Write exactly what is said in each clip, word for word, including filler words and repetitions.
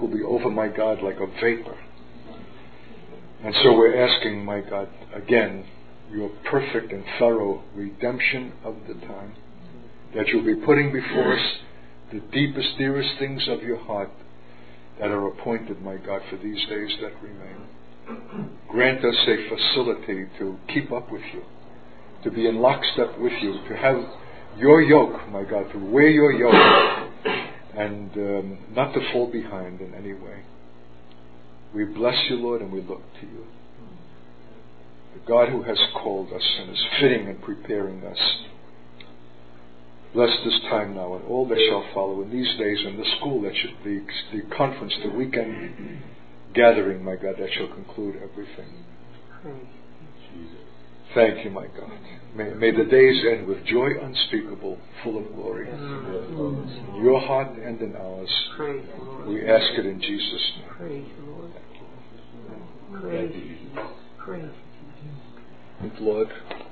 will be over, my God, like a vapor. And so we're asking, my God, again, your perfect and thorough redemption of the time, that you'll be putting before us the deepest, dearest things of your heart that are appointed, my God, for these days that remain. Grant us a facility to keep up with you, to be in lockstep with you, to have your yoke, my God, to wear your yoke, and um, not to fall behind in any way. We bless you, Lord, and we look to you, the God who has called us and is fitting and preparing us. Bless this time now and all that shall follow in these days, and the school that should be, the conference, the weekend gathering, my God, that shall conclude everything. Thank you, my God. May, may the days end with joy unspeakable, full of glory. In your heart and in ours. We ask it in Jesus' name. Praise the Lord. Praise Praise Thank Lord,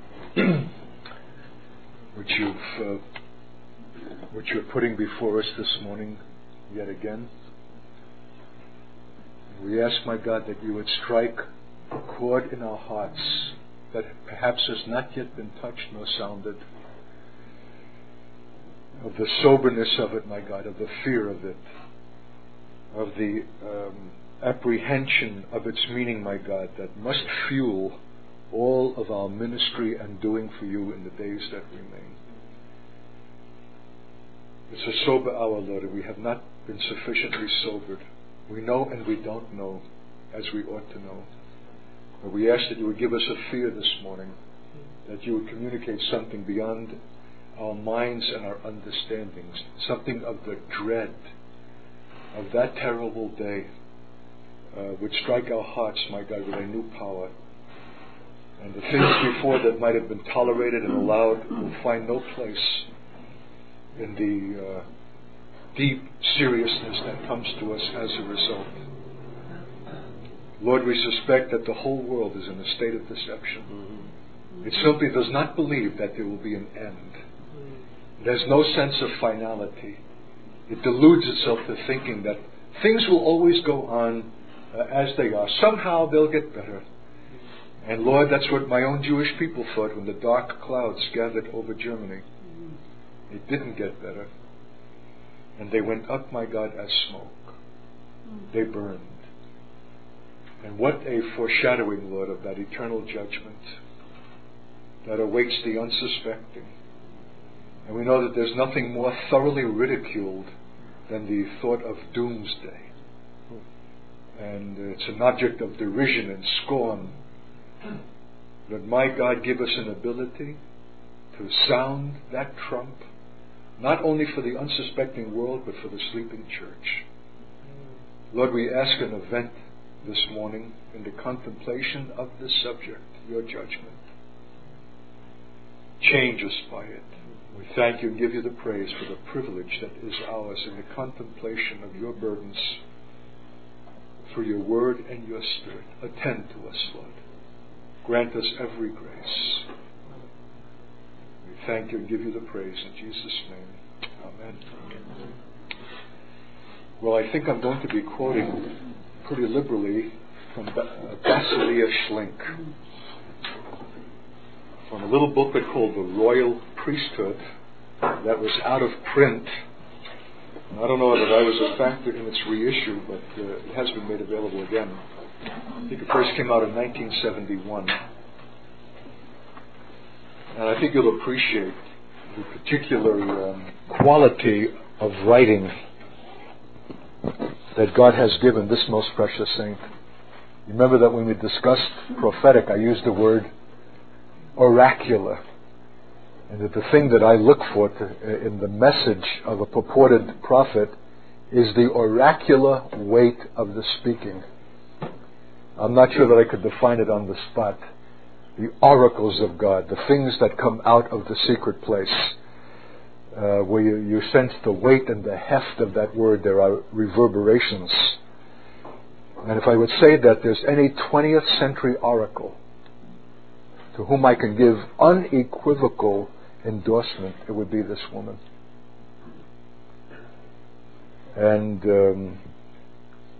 which you've uh, which you're putting before us this morning yet again. We ask, my God, that you would strike a chord in our hearts that perhaps has not yet been touched nor sounded, of the soberness of it, my God, of the fear of it, of the um, apprehension of its meaning, my God, that must fuel all of our ministry and doing for you in the days that remain. It's a sober hour, Lord, and we have not been sufficiently sobered. We know and we don't know as we ought to know. But we ask that you would give us a fear this morning, that you would communicate something beyond our minds and our understandings, something of the dread of that terrible day uh, would strike our hearts, my God, with a new power. And the things before that might have been tolerated and allowed will find no place in the uh, deep seriousness that comes to us as a result. Lord, we suspect that the whole world is in a state of deception. Mm-hmm. It simply does not believe that there will be an end. It has no sense of finality. It deludes itself to thinking that things will always go on uh, as they are. Somehow they'll get better. And Lord, that's what my own Jewish people thought when the dark clouds gathered over Germany. It didn't get better. And they went up, my God, as smoke. They burned. And what a foreshadowing, Lord, of that eternal judgment that awaits the unsuspecting. And we know that there's nothing more thoroughly ridiculed than the thought of doomsday. And it's an object of derision and scorn. But my God, give us an ability to sound that trump, not only for the unsuspecting world, but for the sleeping church. Lord, we ask an event this morning in the contemplation of this subject, your judgment. Change us by it. We thank you and give you the praise for the privilege that is ours in the contemplation of your burdens through your word and your spirit. Attend to us, Lord. Grant us every grace. We thank you and give you the praise in Jesus' name. Amen. Well, I think I'm going to be quoting pretty liberally from Basilia Schlink, from a little booklet called The Royal Priesthood that was out of print. And I don't know that I was a factor in its reissue, but uh, it has been made available again. I think it first came out in nineteen seventy-one. And I think you'll appreciate the particular um, quality of writing that God has given this most precious saint. Remember that when we discussed prophetic, I used the word oracular. And that the thing that I look for to, in the message of a purported prophet is the oracular weight of the speaking. I'm not sure that I could define it on the spot. The oracles of God, the things that come out of the secret place, uh, where you, you sense the weight and the heft of that word. There are reverberations. And if I would say that there's any twentieth century oracle to whom I can give unequivocal endorsement, it would be this woman. And um,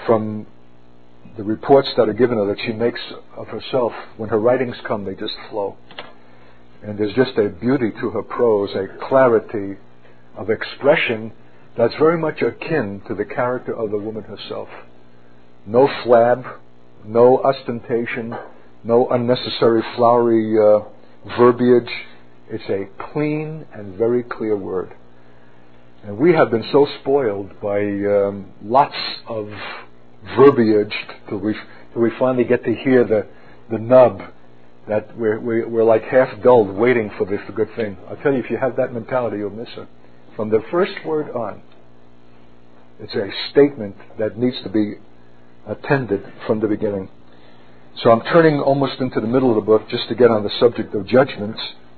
from the reports that are given her that she makes of herself, when her writings come, they just flow. And there's just a beauty to her prose, a clarity of expression that's very much akin to the character of the woman herself. No flab, no ostentation, no unnecessary flowery uh, verbiage. It's a clean and very clear word. And we have been so spoiled by um, lots of verbiage till we, till we finally get to hear the, the nub, that we're, we're, we're like half dulled waiting for this good thing. I'll tell you, if you have that mentality, you'll miss it. From the first word on, it's a statement that needs to be attended from the beginning. So I'm turning almost into the middle of the book just to get on the subject of judgments.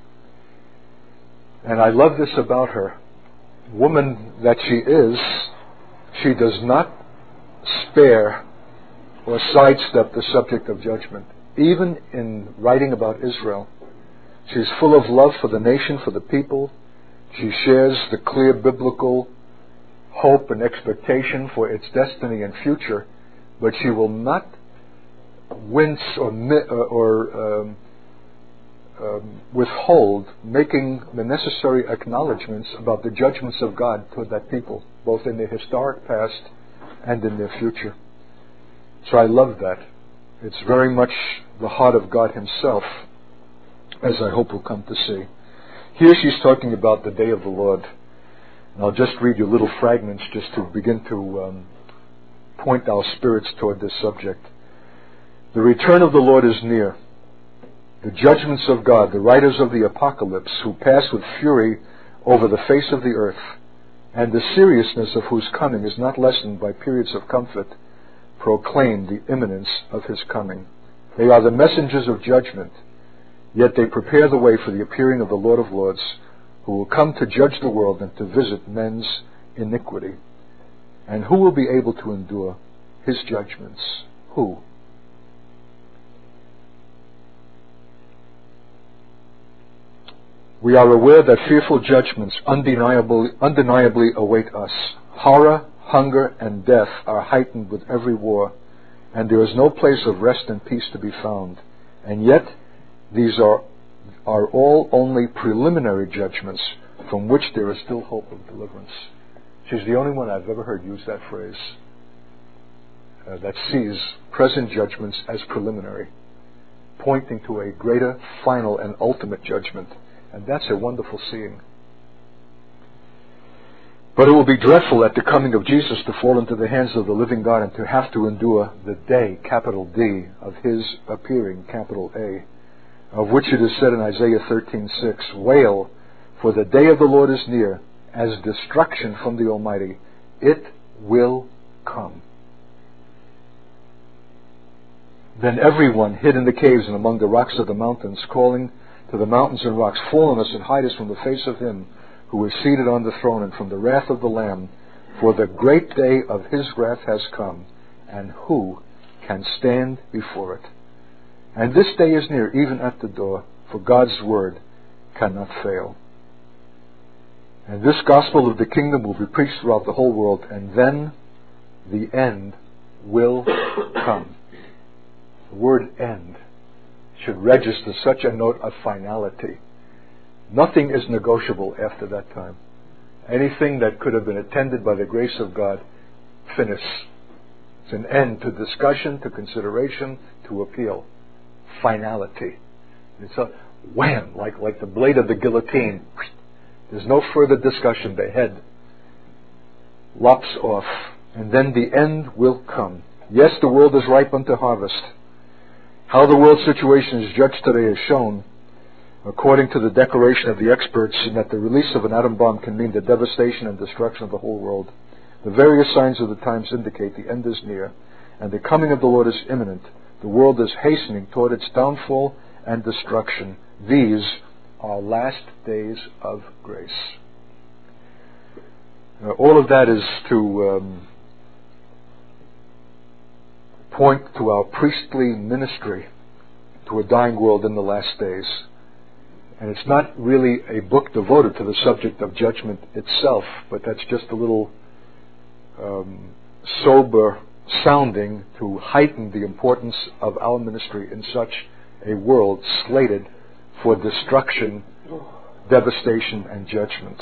And I love this about her. Woman that she is, she does not spare or sidestep the subject of judgment. Even in writing about Israel, she's full of love for the nation, for the people. She shares the clear biblical hope and expectation for its destiny and future, but she will not wince or, or um, um, withhold making the necessary acknowledgments about the judgments of God toward that people, both in their historic past and in their future. So I love that. It's very much the heart of God Himself, as I hope we'll come to see. Here she's talking about the day of the Lord. And I'll just read you little fragments just to begin to um, point our spirits toward this subject. The return of the Lord is near. The judgments of God, the writers of the apocalypse, who pass with fury over the face of the earth, and the seriousness of whose coming is not lessened by periods of comfort, proclaim the imminence of His coming. They are the messengers of judgment, yet they prepare the way for the appearing of the Lord of Lords, who will come to judge the world and to visit men's iniquity. And who will be able to endure His judgments? Who? We are aware that fearful judgments undeniably, undeniably await us. Horror, hunger, and death are heightened with every war, and there is no place of rest and peace to be found. And yet, these are, are all only preliminary judgments from which there is still hope of deliverance. She's the only one I've ever heard use that phrase, uh, that sees present judgments as preliminary, pointing to a greater, final, and ultimate judgment. And that's a wonderful seeing. But it will be dreadful at the coming of Jesus to fall into the hands of the living God and to have to endure the day, capital D, of His appearing, capital A, of which it is said in Isaiah thirteen six, "Wail, for the day of the Lord is near, as destruction from the Almighty. It will come." Then everyone hid in the caves and among the rocks of the mountains, calling to the mountains and rocks, "Fall on us and hide us from the face of Him who is seated on the throne and from the wrath of the Lamb. For the great day of His wrath has come, and who can stand before it? And this day is near, even at the door, for God's word cannot fail." And this gospel of the kingdom will be preached throughout the whole world, and then the end will come. The word end should register such a note of finality. Nothing is negotiable after that time. Anything that could have been attended by the grace of God, finish. It's an end to discussion, to consideration, to appeal. Finality. It's a wham, like, like the blade of the guillotine. There's no further discussion. The head lops off. And then the end will come. Yes, the world is ripe unto harvest. How the world situation is judged today is shown, according to the declaration of the experts, in that the release of an atom bomb can mean the devastation and destruction of the whole world. The various signs of the times indicate the end is near, and the coming of the Lord is imminent. The world is hastening toward its downfall and destruction. These are last days of grace. Uh, all of that is to um, point to our priestly ministry to a dying world in the last days. And it's not really a book devoted to the subject of judgment itself, but that's just a little um, sober sounding to heighten the importance of our ministry in such a world slated for destruction, devastation, and judgment.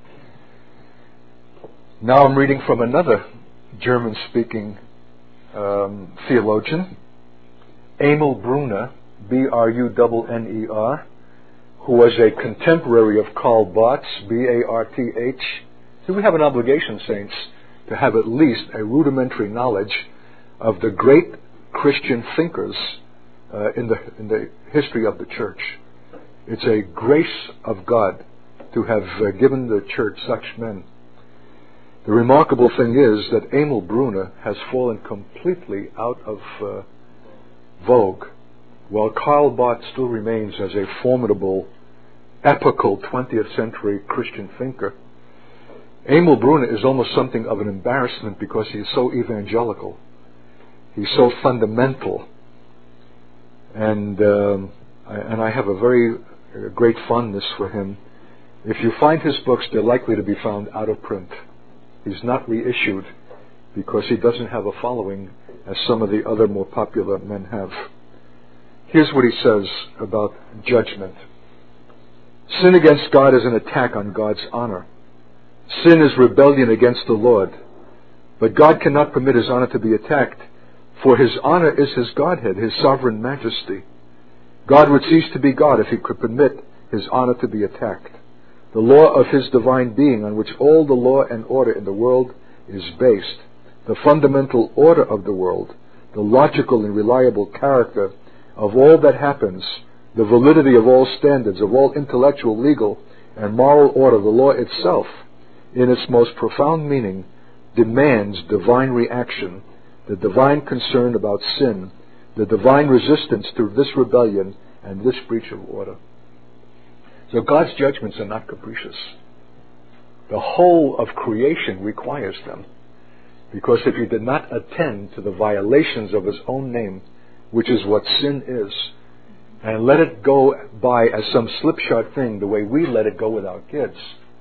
Now I'm reading from another German-speaking um, theologian, Emil Brunner, B R U N N E R, who was a contemporary of Karl Barth, B A R T H. So we have an obligation, saints, to have at least a rudimentary knowledge of the great Christian thinkers uh, in the in the history of the church. It's a grace of God to have uh, given the church such men. The remarkable thing is that Emil Brunner has fallen completely out of uh, vogue, while Karl Barth still remains as a formidable, epochal twentieth century Christian thinker. Emil Brunner is almost something of an embarrassment because he is so evangelical. He's so fundamental. And um, I, and I have a very uh, great fondness for him. If you find his books, they're likely to be found out of print. He's not reissued because he doesn't have a following as some of the other more popular men have. Here's what he says about judgment. Sin against God is an attack on God's honor. Sin is rebellion against the Lord. But God cannot permit His honor to be attacked, for His honor is His Godhead, His sovereign majesty. God would cease to be God if He could permit His honor to be attacked. The law of His divine being, on which all the law and order in the world is based, the fundamental order of the world, the logical and reliable character of all that happens, the validity of all standards, of all intellectual, legal, and moral order, the law itself, in its most profound meaning, demands divine reaction, the divine concern about sin, the divine resistance to this rebellion and this breach of order. So God's judgments are not capricious. The whole of creation requires them, because if He did not attend to the violations of His own name, which is what sin is, and let it go by as some slipshod thing the way we let it go with our kids,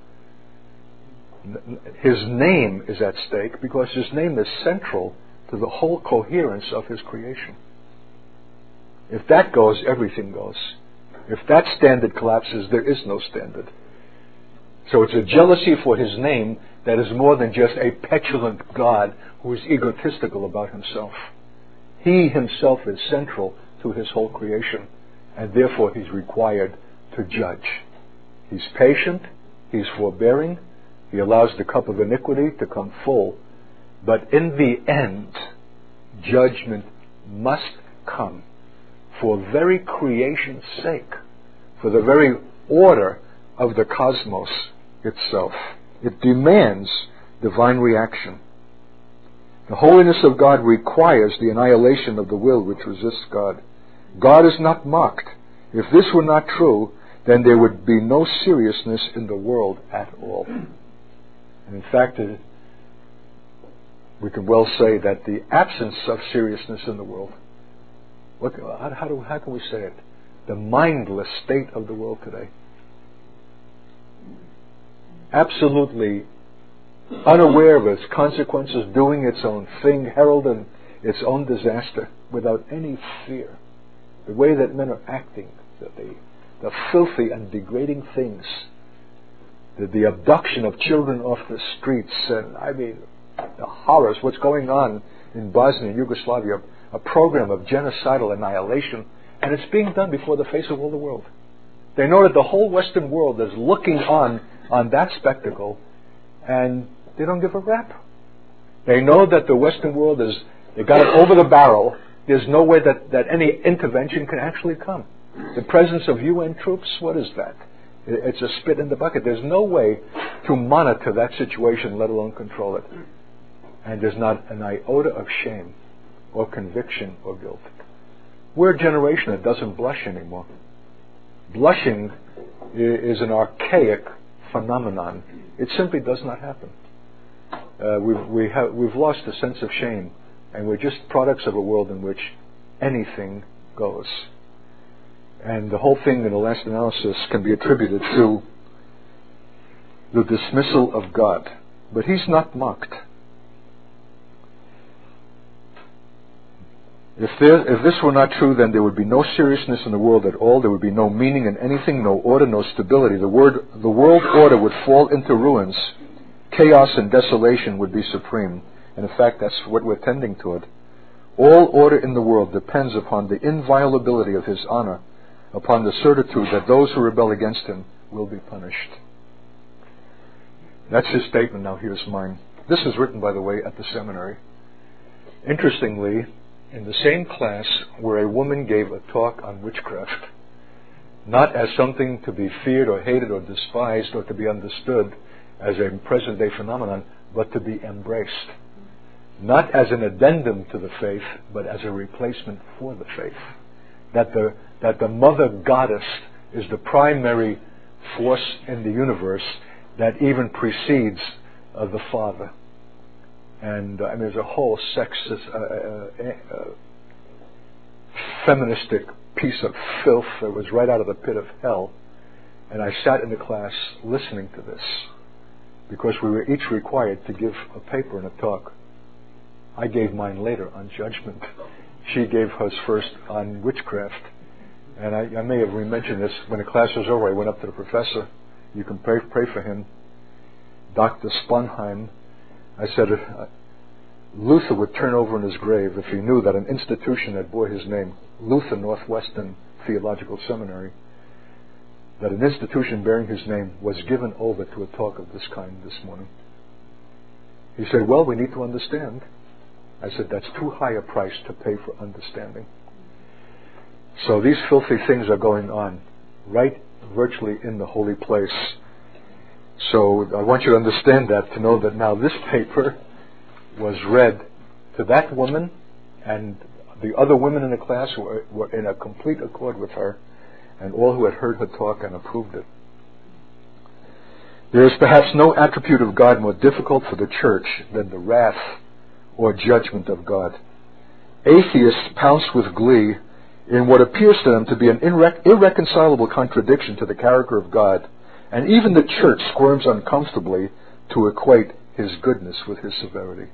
His name is at stake because His name is central to the whole coherence of His creation. If that goes, everything goes. If that standard collapses, there is no standard. So it's a jealousy for His name that is more than just a petulant God who is egotistical about Himself. He Himself is central to His whole creation, and therefore He's required to judge. He's patient, He's forbearing, He allows the cup of iniquity to come full, but in the end, judgment must come for very creation's sake, for the very order of the cosmos itself. It demands divine reaction. The holiness of God requires the annihilation of the will which resists God. God is not mocked. If this were not true, then there would be no seriousness in the world at all. And in fact, we can well say that the absence of seriousness in the world, what, how, how, do, how can we say it? The mindless state of the world today. Absolutely unaware of its consequences, doing its own thing, heralding its own disaster without any fear. The way that men are acting, the, the, the filthy and degrading things, the, the abduction of children off the streets, and I mean, the horrors, what's going on in Bosnia and Yugoslavia, a program of genocidal annihilation, and it's being done before the face of all the world. They know that the whole Western world is looking on on that spectacle, and they don't give a rap. They know that the Western world is, they got it over the barrel. There's no way that, that any intervention can actually come. The presence of U N troops, what is that? It's a spit in the bucket. There's no way to monitor that situation, let alone control it. And there's not an iota of shame or conviction or guilt. We're a generation that doesn't blush anymore. Blushing is an archaic phenomenon. It simply does not happen. Uh, we've, we have, we've lost a sense of shame, and we're just products of a world in which anything goes. And the whole thing, in the last analysis, can be attributed to the dismissal of God. But He's not mocked. If, there, if this were not true, then there would be no seriousness in the world at all. There would be no meaning in anything, no order, no stability. The, word, the world order would fall into ruins. Chaos and desolation would be supreme. And in fact, that's what we're tending toward. All order in the world depends upon the inviolability of His honor, upon the certitude that those who rebel against Him will be punished. That's his statement. Now here's mine. This was written, by the way, at the seminary. Interestingly, in the same class where a woman gave a talk on witchcraft, not as something to be feared or hated or despised or to be understood as a present-day phenomenon, but to be embraced. Not as an addendum to the faith, but as a replacement for the faith. That the, that the mother goddess is the primary force in the universe that even precedes uh, the Father. And uh, I mean, there's a whole sexist, uh, uh, uh, feministic piece of filth that was right out of the pit of hell. And I sat in the class listening to this because we were each required to give a paper and a talk. I gave mine later on judgment. She gave hers first on witchcraft. And I, I may have re-mentioned this. When the class was over, I went up to the professor. You can pray, pray for him. Doctor Sponheim. I said, uh, Luther would turn over in his grave if he knew that an institution that bore his name, Luther Northwestern Theological Seminary, that an institution bearing his name was given over to a talk of this kind this morning. He said, well, we need to understand. I said, that's too high a price to pay for understanding. So these filthy things are going on right virtually in the holy place. So I want you to understand that, to know that now this paper was read to that woman, and the other women in the class were, were in a complete accord with her, and all who had heard her talk and approved it. There is perhaps no attribute of God more difficult for the church than the wrath or judgment of God. Atheists pounce with glee in what appears to them to be an irre- irreconcilable contradiction to the character of God, and even the church squirms uncomfortably to equate His goodness with His severity.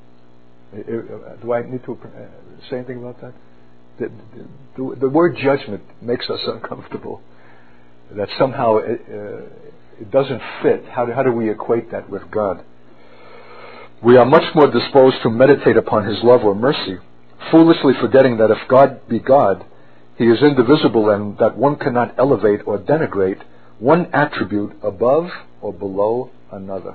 Do I need to say anything about that? The, the, the word judgment makes us uncomfortable. That somehow it, uh, it doesn't fit. How do, how do we equate that with God? We are much more disposed to meditate upon His love or mercy, foolishly forgetting that if God be God, He is indivisible, and that one cannot elevate or denigrate one attribute above or below another.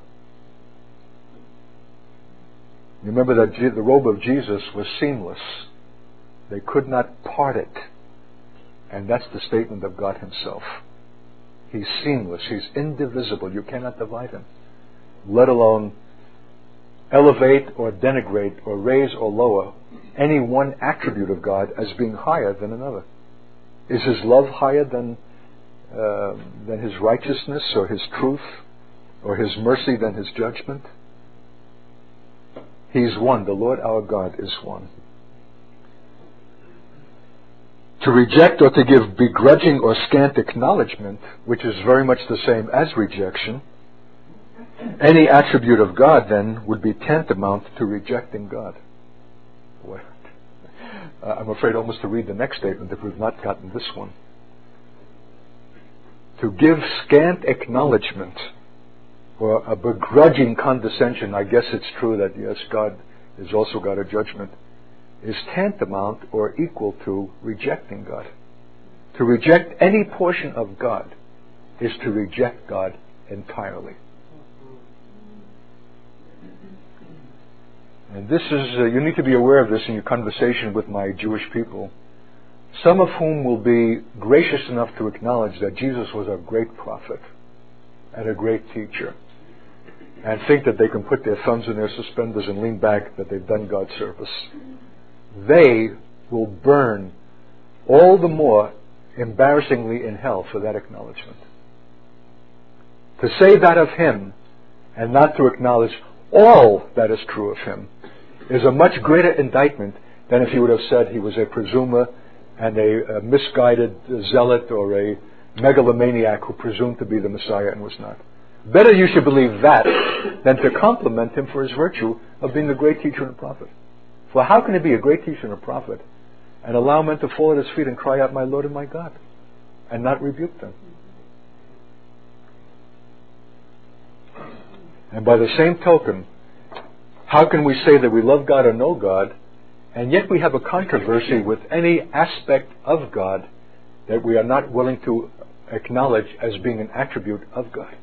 Remember that Je- the robe of Jesus was seamless. They could not part it. And that's the statement of God Himself. He's seamless. He's indivisible. You cannot divide Him, let alone elevate or denigrate or raise or lower any one attribute of God as being higher than another. Is His love higher than uh, than His righteousness or His truth, or His mercy than His judgment? He's one. The Lord our God is one. To reject or to give begrudging or scant acknowledgement, which is very much the same as rejection, any attribute of God then would be tantamount to rejecting God. Well, uh, I'm afraid almost to read the next statement if we've not gotten this one. To give scant acknowledgement or a begrudging condescension, I guess it's true that yes, God is also God of judgment, is tantamount or equal to rejecting God. To reject any portion of God is to reject God entirely. And this is, uh, you need to be aware of this in your conversation with my Jewish people, some of whom will be gracious enough to acknowledge that Jesus was a great prophet and a great teacher, and think that they can put their thumbs in their suspenders and lean back that they've done God's service. They will burn all the more embarrassingly in hell for that acknowledgement. To say that of Him and not to acknowledge all that is true of Him is a much greater indictment than if He would have said He was a presumer and a, a misguided zealot or a megalomaniac who presumed to be the Messiah and was not. Better you should believe that than to compliment Him for His virtue of being a great teacher and prophet. For how can he be a great teacher and a prophet and allow men to fall at his feet and cry out, my Lord and my God, and not rebuke them? And by the same token, how can we say that we love God or know God, and yet we have a controversy with any aspect of God that we are not willing to acknowledge as being an attribute of God?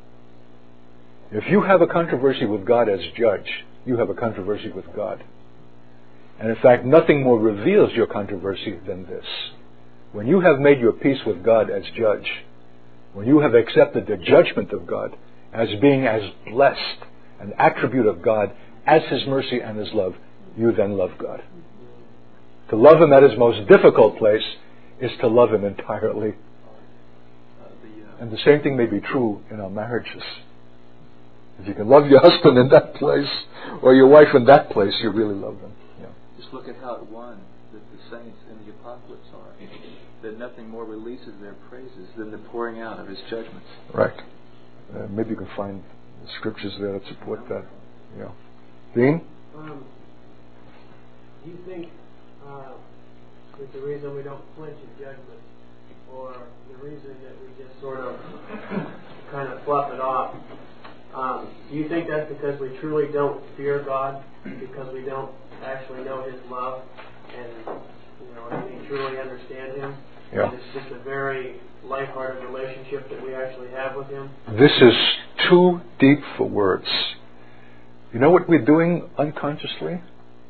If you have a controversy with God as judge, you have a controversy with God. And in fact, nothing more reveals your controversy than this. When you have made your peace with God as judge, when you have accepted the judgment of God as being as blessed, an attribute of God as His mercy and His love, you then love God. To love Him at His most difficult place is to love Him entirely. And the same thing may be true in our marriages. If you can love your husband in that place, or your wife in that place, you really love them. Yeah. Just look at how it won that the saints in the apocalypse are. That nothing more releases their praises than the pouring out of His judgments. Right. Uh, maybe you can find scriptures there that support that. Yeah. Dean? Um, do you think uh, that the reason we don't flinch at judgment, or the reason that we just sort of kind of fluff it off, um, do you think that's because we truly don't fear God, because we don't actually know His love, and you know, and we truly understand Him? Yeah. And it's just a very lighthearted relationship that we actually have with Him? This is too deep for words. You know what we're doing unconsciously?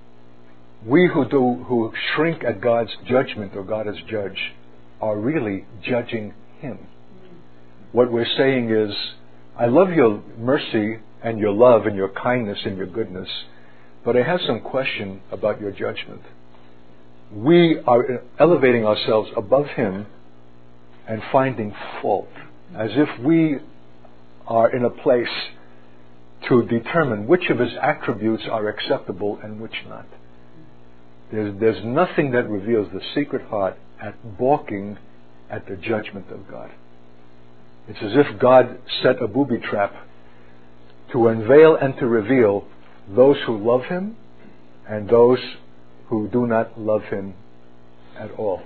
We who do who shrink at God's judgment or God as judge are really judging Him. What we're saying is, I love your mercy and your love and your kindness and your goodness, but I have some question about your judgment. We are elevating ourselves above Him and finding fault, as if we are in a place to determine which of His attributes are acceptable and which not. There's, there's nothing that reveals the secret heart at balking at the judgment of God. It's as if God set a booby trap to unveil and to reveal those who love Him and those who do not love Him at all.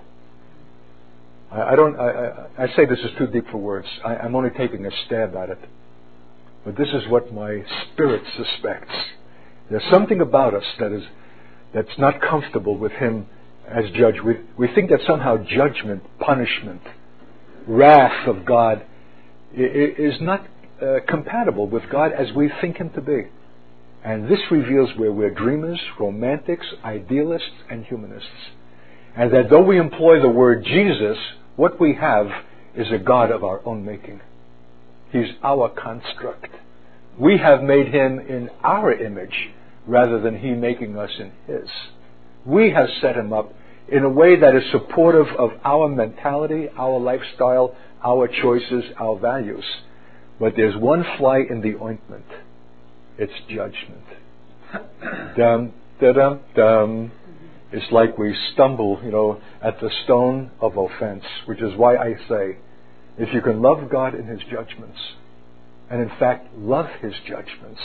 I, I don't. I, I, I say this is too deep for words. I, I'm only taking a stab at it. But this is what my spirit suspects. There's something about us that is that's not comfortable with Him as judge. We we think that somehow judgment, punishment, wrath of God is not uh, compatible with God as we think Him to be. And this reveals where we're dreamers, romantics, idealists, and humanists. And that though we employ the word Jesus, what we have is a God of our own making. He's our construct. We have made Him in our image rather than He making us in His. We have set Him up in a way that is supportive of our mentality, our lifestyle, our choices, our values. But there's one fly in the ointment. It's judgment. Dum, da-dum, dum. It's like we stumble, you know, at the stone of offense, which is why I say, if you can love God in His judgments, and in fact love His judgments,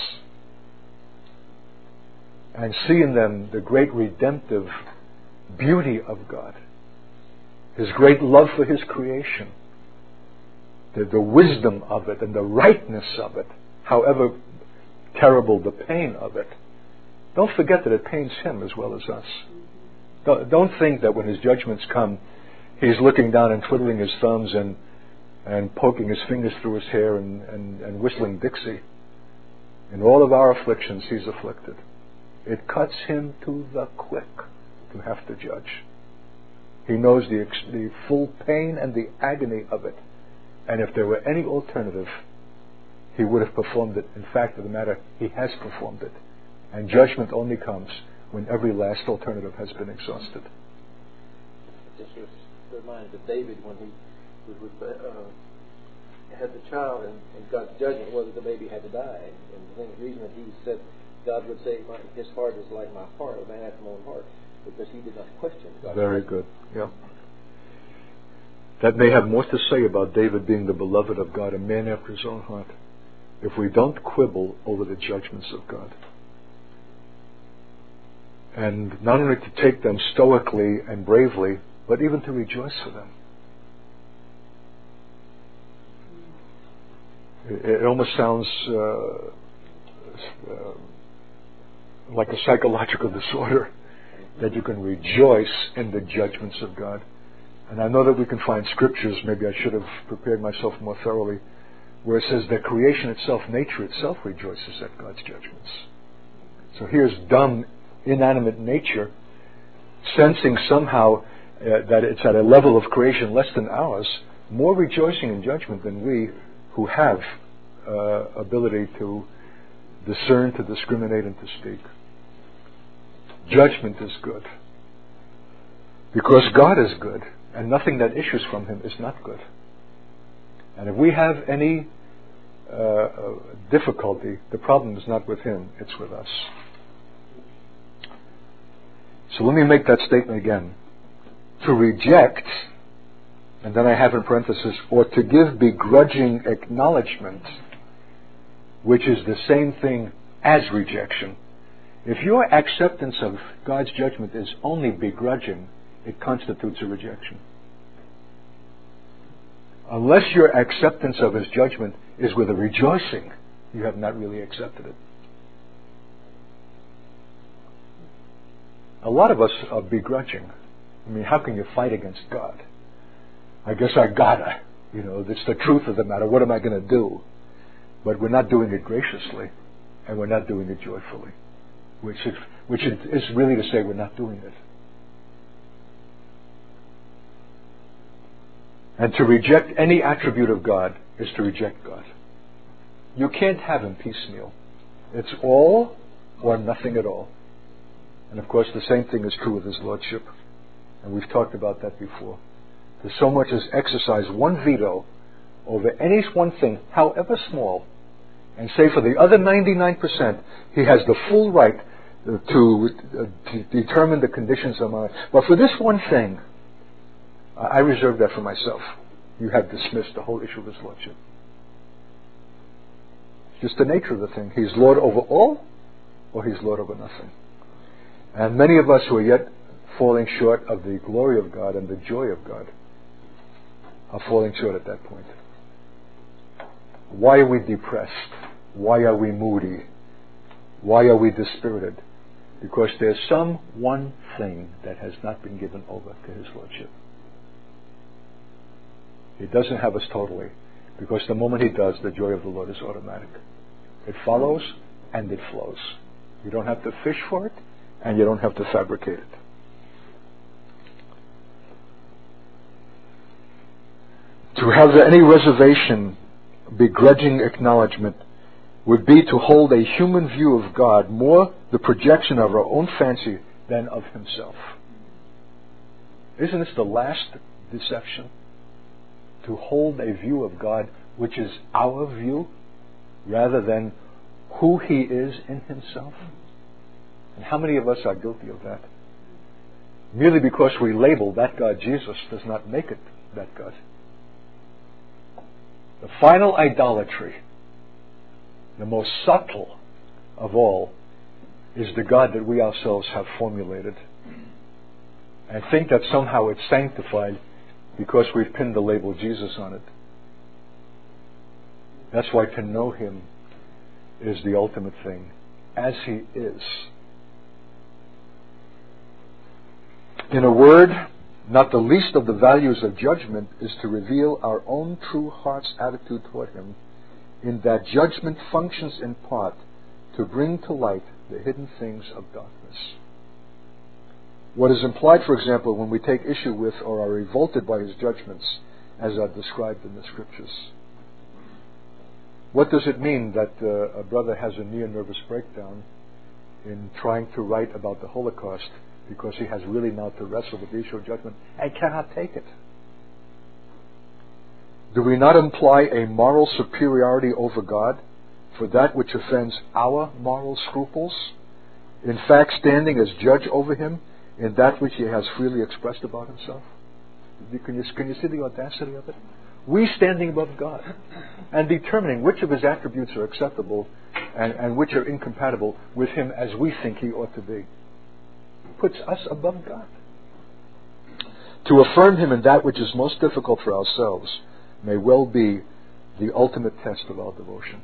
and see in them the great redemptive beauty of God, His great love for His creation, the, the wisdom of it and the rightness of it, however terrible the pain of it, don't forget that it pains Him as well as us. Don't, don't think that when His judgments come, He's looking down and twiddling His thumbs and and poking His fingers through His hair and, and, and whistling Dixie. In all of our afflictions, He's afflicted. It cuts Him to the quick to have to judge. He knows the, the full pain and the agony of it. And if there were any alternative, He would have performed it. In fact of the matter, He has performed it. And judgment only comes when every last alternative has been exhausted. Just was reminded of David when he was with, uh, had the child, and, and God's judgment was that the baby had to die. And, and the thing, the reason that He said God would say, my, His heart is like my heart, a man after my own heart, because He did not question God's Very judgment. good. Yeah. That may have more to say about David being the beloved of God, a man after His own heart, if we don't quibble over the judgments of God. And not only to take them stoically and bravely, but even to rejoice for them. It, it almost sounds uh, uh, like a psychological disorder, that you can rejoice in the judgments of God. And I know that we can find scriptures, maybe I should have prepared myself more thoroughly, where it says that creation itself, nature itself, rejoices at God's judgments. So here's dumb, inanimate nature sensing somehow uh, that it's at a level of creation less than ours, more rejoicing in judgment than we who have uh, ability to discern, to discriminate, and to speak. Judgment is good. Because God is good, and nothing that issues from Him is not good. And if we have any uh, difficulty, the problem is not with Him, it's with us. So let me make that statement again. To reject, and then I have in parenthesis, or to give begrudging acknowledgement, which is the same thing as rejection. If your acceptance of God's judgment is only begrudging, it constitutes a rejection. Unless your acceptance of His judgment is with a rejoicing, you have not really accepted it. A lot of us are begrudging. I mean, how can you fight against God? I guess I gotta. You know, that's the truth of the matter. What am I going to do? But we're not doing it graciously, and we're not doing it joyfully, which is, which is really to say we're not doing it. And to reject any attribute of God is to reject God. You can't have Him piecemeal. It's all or nothing at all. And of course the same thing is true with His Lordship. And we've talked about that before. To so much as exercise one veto over any one thing, however small, and say for the other ninety-nine percent, He has the full right to, uh, to determine the conditions of my life. But for this one thing, I reserve that for myself. You have dismissed the whole issue of His Lordship. It's just the nature of the thing. He's Lord over all, or He's Lord over nothing. And many of us who are yet falling short of the glory of God and the joy of God are falling short at that point. Why are we depressed? Why are we moody? Why are we dispirited? Because there's some one thing that has not been given over to His Lordship. He doesn't have us totally, because the moment He does, the joy of the Lord is automatic. It follows and it flows. You don't have to fish for it, and you don't have to fabricate it. To have any reservation, begrudging acknowledgement, would be to hold a human view of God more the projection of our own fancy than of Himself. Isn't this the last deception? To hold a view of God which is our view rather than who He is in Himself. And how many of us are guilty of that? Merely because we label that God Jesus does not make it that God. The final idolatry, the most subtle of all, is the God that we ourselves have formulated, and think that somehow it's sanctified because we've pinned the label Jesus on it. That's why to know Him is the ultimate thing, as He is. In a word, not the least of the values of judgment is to reveal our own true heart's attitude toward Him, in that judgment functions in part to bring to light the hidden things of darkness. What is implied, for example, when we take issue with or are revolted by His judgments, as are described in the Scriptures? What does it mean that uh, a brother has a near nervous breakdown in trying to write about the Holocaust because he has really now to wrestle with the issue of judgment and cannot take it? Do we not imply a moral superiority over God for that which offends our moral scruples, in fact standing as judge over Him in that which He has freely expressed about Himself? Can you, can you see the audacity of it? We standing above God and determining which of His attributes are acceptable and, and which are incompatible with Him as we think He ought to be. puts us above God. To affirm Him in that which is most difficult for ourselves may well be the ultimate test of our devotion.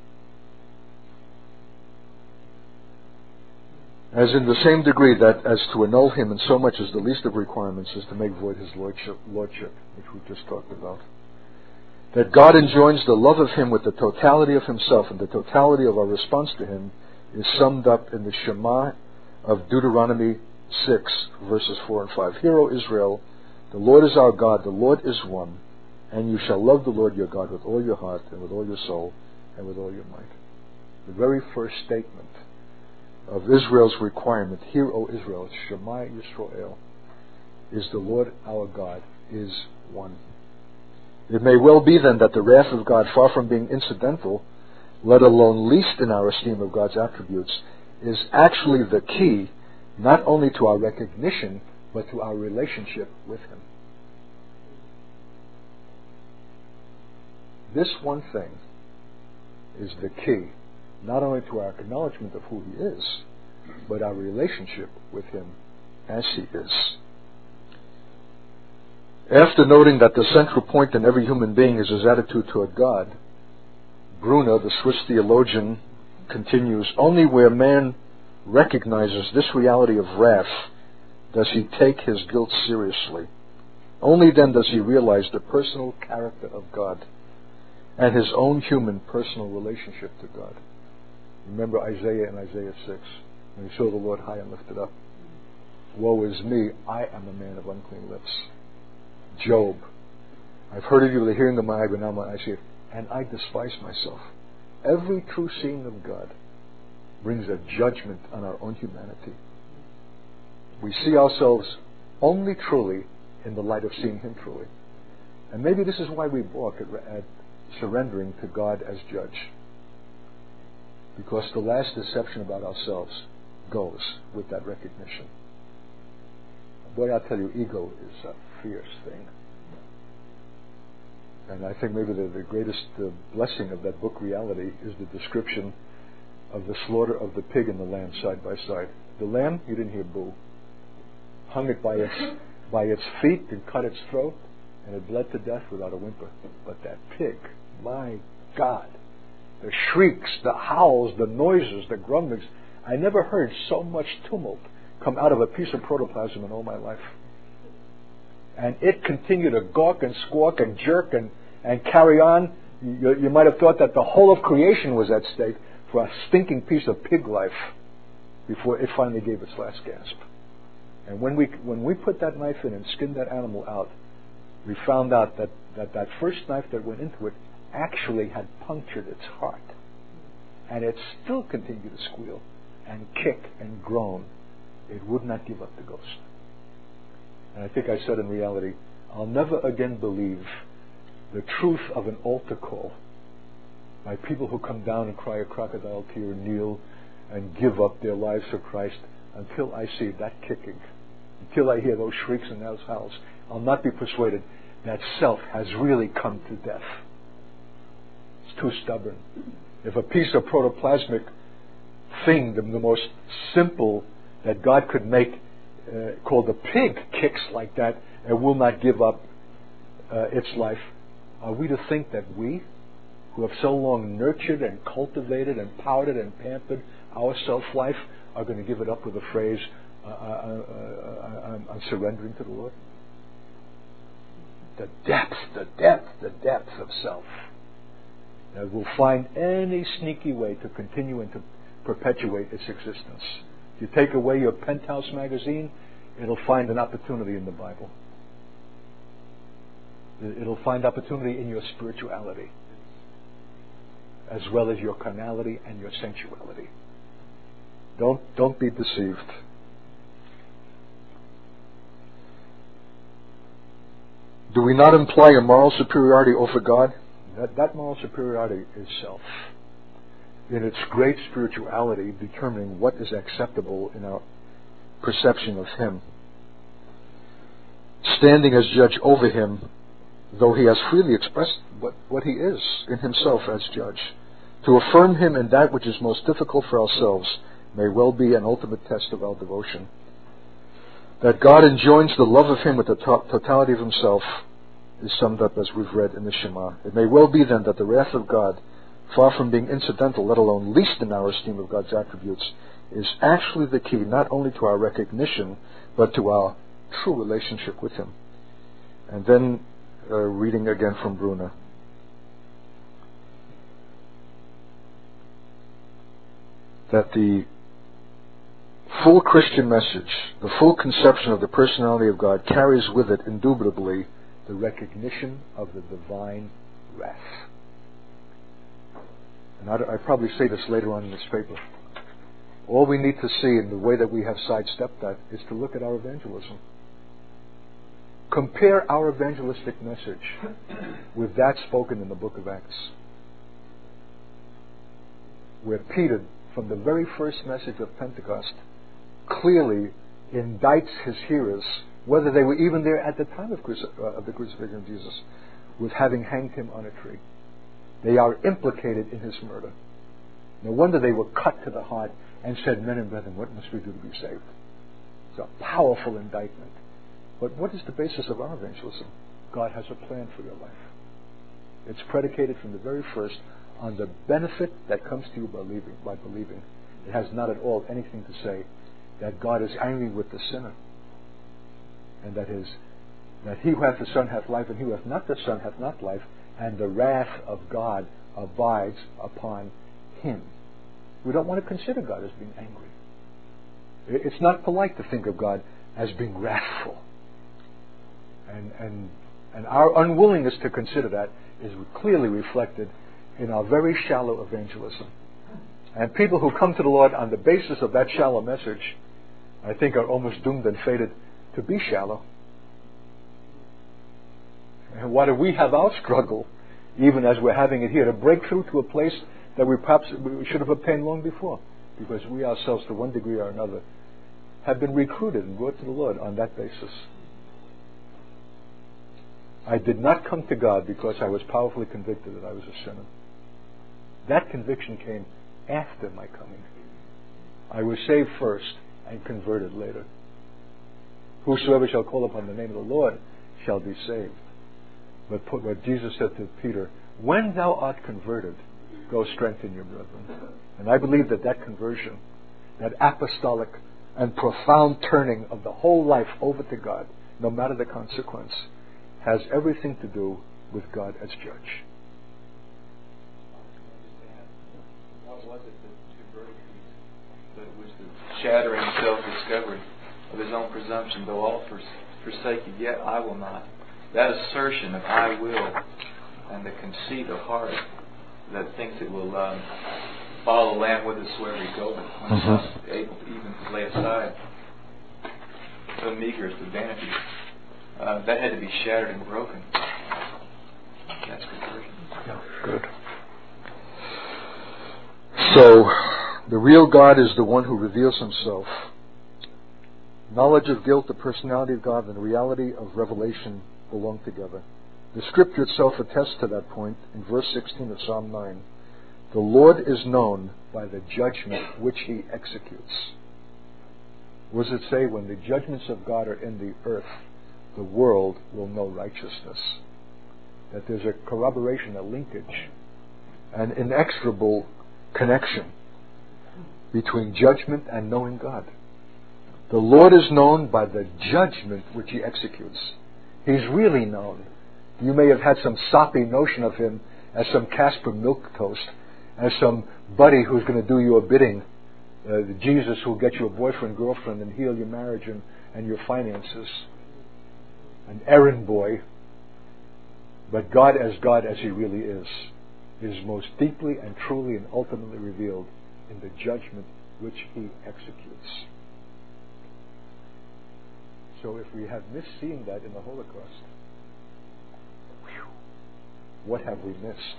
As in the same degree that as to annul Him in so much as the least of requirements is to make void His lordship, lordship, which we just talked about. That God enjoins the love of Him with the totality of Himself, and the totality of our response to Him is summed up in the Shema of Deuteronomy six, verses four and five. Hear, O Israel, the Lord is our God, the Lord is one, and you shall love the Lord your God with all your heart, and with all your soul, and with all your might. The very first statement of Israel's requirement, hear, O Israel, Shema Yisrael, is the Lord our God is one. It may well be then that the wrath of God, far from being incidental, let alone least in our esteem of God's attributes, is actually the key not only to our recognition, but to our relationship with Him. This one thing is the key, not only to our acknowledgement of who He is, but our relationship with Him as He is. After noting that the central point in every human being is his attitude toward God, Brunner, the Swiss theologian, continues, only where man recognizes this reality of wrath does he take his guilt seriously. Only then does he realize the personal character of God and his own human personal relationship to God. Remember Isaiah in Isaiah six, when he saw the Lord high and lifted up. Woe is me, I am a man of unclean lips. Job, I've heard of you with the hearing of my eye, but now my eyes see it, and I despise myself. Every true seeing of God brings a judgment on our own humanity. We see ourselves only truly in the light of seeing Him truly. And maybe this is why we balk at, at surrendering to God as judge. Because the last deception about ourselves goes with that recognition. Boy, I'll tell you, ego is a fierce thing. And I think maybe the, the greatest uh, blessing of that book, Reality, is the description of the slaughter of the pig and the lamb side by side. The lamb, you didn't hear boo. Hung it by its, by its feet and cut its throat, and it bled to death without a whimper. But that pig, my God, the shrieks, the howls, the noises, the grumblings, I never heard so much tumult come out of a piece of protoplasm in all my life. And it continued to gawk and squawk and jerk and, and carry on. You, you might have thought that the whole of creation was at stake for a stinking piece of pig life before it finally gave its last gasp. And when we when we put that knife in and skinned that animal out, we found out that that, that first knife that went into it actually had punctured its heart. And it still continued to squeal and kick and groan. It would not give up the ghost. And I think I said in Reality, I'll never again believe the truth of an altar call by people who come down and cry a crocodile tear and kneel and give up their lives for Christ until I see that kicking, until I hear those shrieks and those howls. I'll not be persuaded that self has really come to death. It's too stubborn. If a piece of protoplasmic thing, the, the most simple that God could make, uh, called a pig, kicks like that and will not give up uh, its life, are we to think that we, who have so long nurtured and cultivated and powdered and pampered our self-life, are going to give it up with a phrase, uh, uh, uh, I'm, I'm surrendering to the Lord? The depth, the depth, the depth of self. And will find any sneaky way to continue and to perpetuate its existence. If you take away your Penthouse magazine, it'll find an opportunity in the Bible. It'll find opportunity in your spirituality, as well as your carnality and your sensuality. Don't, don't be deceived. Do we not imply a moral superiority over God? That, that moral superiority is self, in its great spirituality, determining what is acceptable in our perception of Him. Standing as judge over Him, though He has freely expressed what, what He is in Himself as judge. To affirm Him in that which is most difficult for ourselves may well be an ultimate test of our devotion. that God enjoins the love of Him with the to- totality of Himself is summed up as we've read in the Shema. It may well be then that the wrath of God, far from being incidental, let alone least in our esteem of God's attributes, is actually the key not only to our recognition, but to our true relationship with Him. And then, uh, reading again from Brunner. That the full Christian message, the full conception of the personality of God, carries with it indubitably the recognition of the divine wrath. And I, I probably say this later on in this paper. All we need to see in the way that we have sidestepped that is to look at our evangelism. Compare our evangelistic message with that spoken in the book of Acts, where Peter, from the very first message of Pentecost, clearly indicts his hearers, whether they were even there at the time of, cruci- uh, of the crucifixion of Jesus, with having hanged Him on a tree. They are implicated in His murder. No wonder they were cut to the heart and said, "Men and brethren, what must we do to be saved?" It's a powerful indictment. But what is the basis of our evangelism? God has a plan for your life. It's predicated from the very first on the benefit that comes to you by believing. By believing. It has not at all anything to say that God is angry with the sinner, and that his that he who hath the Son hath life, and he who hath not the Son hath not life, and the wrath of God abides upon him. We don't want to consider God as being angry. It's not polite to think of God as being wrathful. And and and our unwillingness to consider that is clearly reflected in our very shallow evangelism. And people who come to the Lord on the basis of that shallow message, I think, are almost doomed and fated to be shallow. And why do we have our struggle, even as we're having it here, to break through to a place that we perhaps we should have obtained long before? Because we ourselves, to one degree or another, have been recruited and brought to the Lord on that basis. I did not come to God because I was powerfully convicted that I was a sinner. That conviction came after my coming. I was saved first and converted later. Whosoever shall call upon the name of the Lord shall be saved. But put what Jesus said to Peter, when thou art converted, go strengthen your brethren. And I believe that that conversion, that apostolic and profound turning of the whole life over to God, no matter the consequence, has everything to do with God as judge. What was it that converted him? That it was the shattering self-discovery of his own presumption, though all forsake you, yet I will not. That assertion of I will and the conceit of heart that thinks it will um, follow the Lamb with us wherever we go, but when it's not able to even to lay aside, so meager is the vanity. Uh, that had to be shattered and broken. That's conversion. Yeah, good. So, the real God is the one who reveals Himself. Knowledge of guilt, the personality of God, and the reality of revelation belong together. The Scripture itself attests to that point in verse sixteen of Psalm nine. The Lord is known by the judgment which He executes. What does it say? When the judgments of God are in the earth, the world will know righteousness. That there's a corroboration, a linkage, an inexorable connection between judgment and knowing God. The Lord is known by the judgment which He executes. He's really known. You may have had some soppy notion of Him as some Casper milk toast, as some buddy who's going to do your bidding, uh, Jesus who'll get you a boyfriend, girlfriend, and heal your marriage and, and your finances. An errand boy. But God as God as He really is, is most deeply and truly and ultimately revealed in the judgment which He executes. So if we have missed seeing that in the Holocaust, whew, what have we missed?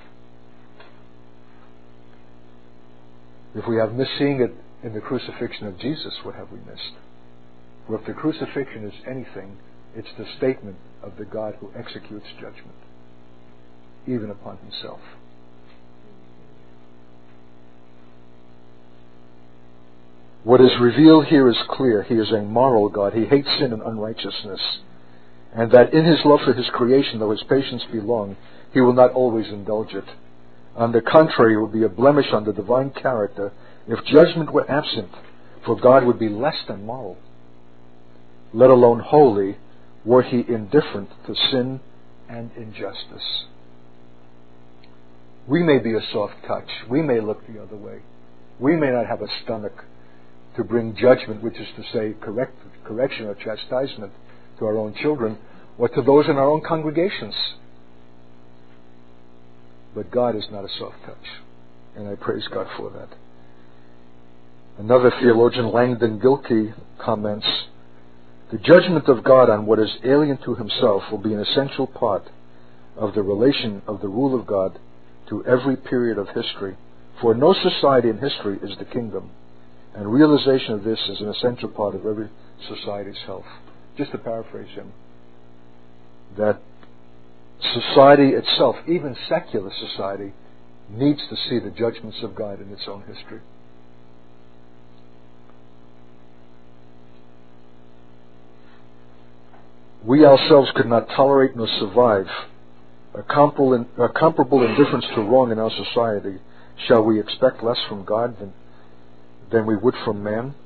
If we have missed seeing it in the crucifixion of Jesus, what have we missed? For if the crucifixion is anything, it's the statement of the God who executes judgment, even upon Himself. What is revealed here is clear. He is a moral God. He hates sin and unrighteousness. And that in his love for his creation, though his patience be long, he will not always indulge it. On the contrary, it would be a blemish on the divine character if judgment were absent, for God would be less than moral, let alone holy, were he indifferent to sin and injustice. We may be a soft touch. We may look the other way. We may not have a stomach to bring judgment, which is to say correct, correction or chastisement, to our own children or to those in our own congregations. But God is not a soft touch, and I praise God for that. Another theologian, Langdon Gilkey, comments, the judgment of God on what is alien to himself will be an essential part of the relation of the rule of God to every period of history. For no society in history is the kingdom, and realization of this is an essential part of every society's health. Just to paraphrase him, that society itself, even secular society, needs to see the judgments of God in its own history. We ourselves could not tolerate nor survive a comparable, a comparable indifference to wrong in our society. Shall we expect less from God than, than we would from man?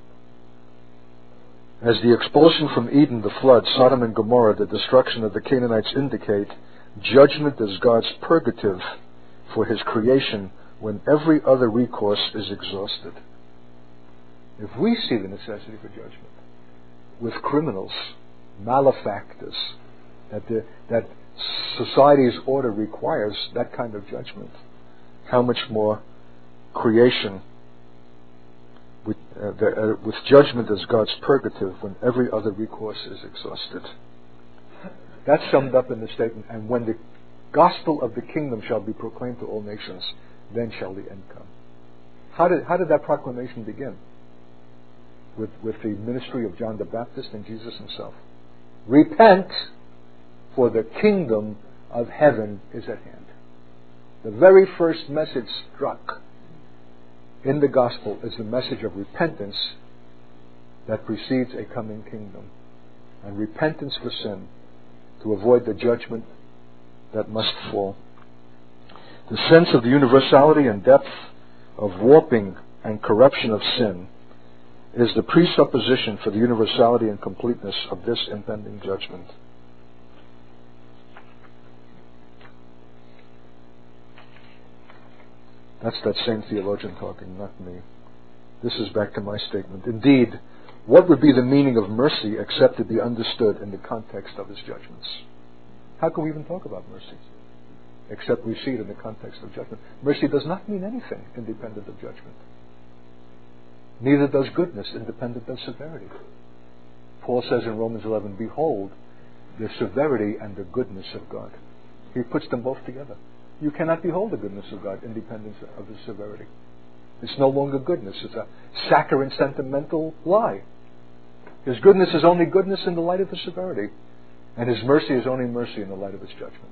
As the expulsion from Eden, the flood, Sodom and Gomorrah, the destruction of the Canaanites indicate, judgment is God's purgative for his creation when every other recourse is exhausted. If we see the necessity for judgment with criminals, malefactors, that, the, that society's order requires that kind of judgment, how much more creation with, uh, the, uh, with judgment as God's purgative when every other recourse is exhausted. That's summed up in the statement, and when the gospel of the kingdom shall be proclaimed to all nations, then shall the end come. How did, how did that proclamation begin? With, with the ministry of John the Baptist and Jesus himself. Repent, for the kingdom of heaven is at hand. The very first message struck in the gospel is the message of repentance that precedes a coming kingdom. And repentance for sin to avoid the judgment that must fall. The sense of the universality and depth of warping and corruption of sin is the presupposition for the universality and completeness of this impending judgment. That's that same theologian talking, not me. This is back to my statement. Indeed, what would be the meaning of mercy except to be understood in the context of his judgments? How can we even talk about mercy except we see it in the context of judgment? Mercy does not mean anything independent of judgment. Neither does goodness independent of severity. Paul says in Romans eleven, behold the severity and the goodness of God. He puts them both together. You cannot behold the goodness of God independent of his severity. It's no longer goodness. It's a saccharine, sentimental lie. His goodness is only goodness in the light of his severity, and his mercy is only mercy in the light of his judgment.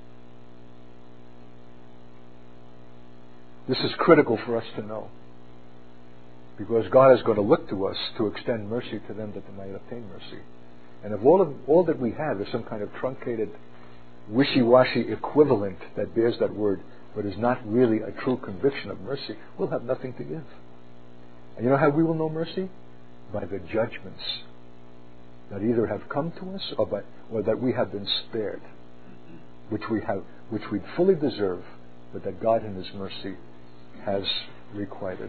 This is critical for us to know, because God is going to look to us to extend mercy to them that they might obtain mercy. And if all of, all that we have is some kind of truncated, wishy-washy equivalent that bears that word, but is not really a true conviction of mercy, we'll have nothing to give. And you know how we will know mercy? By the judgments that either have come to us or, by, or that we have been spared, which we have, which we fully deserve, but that God in his mercy has requited.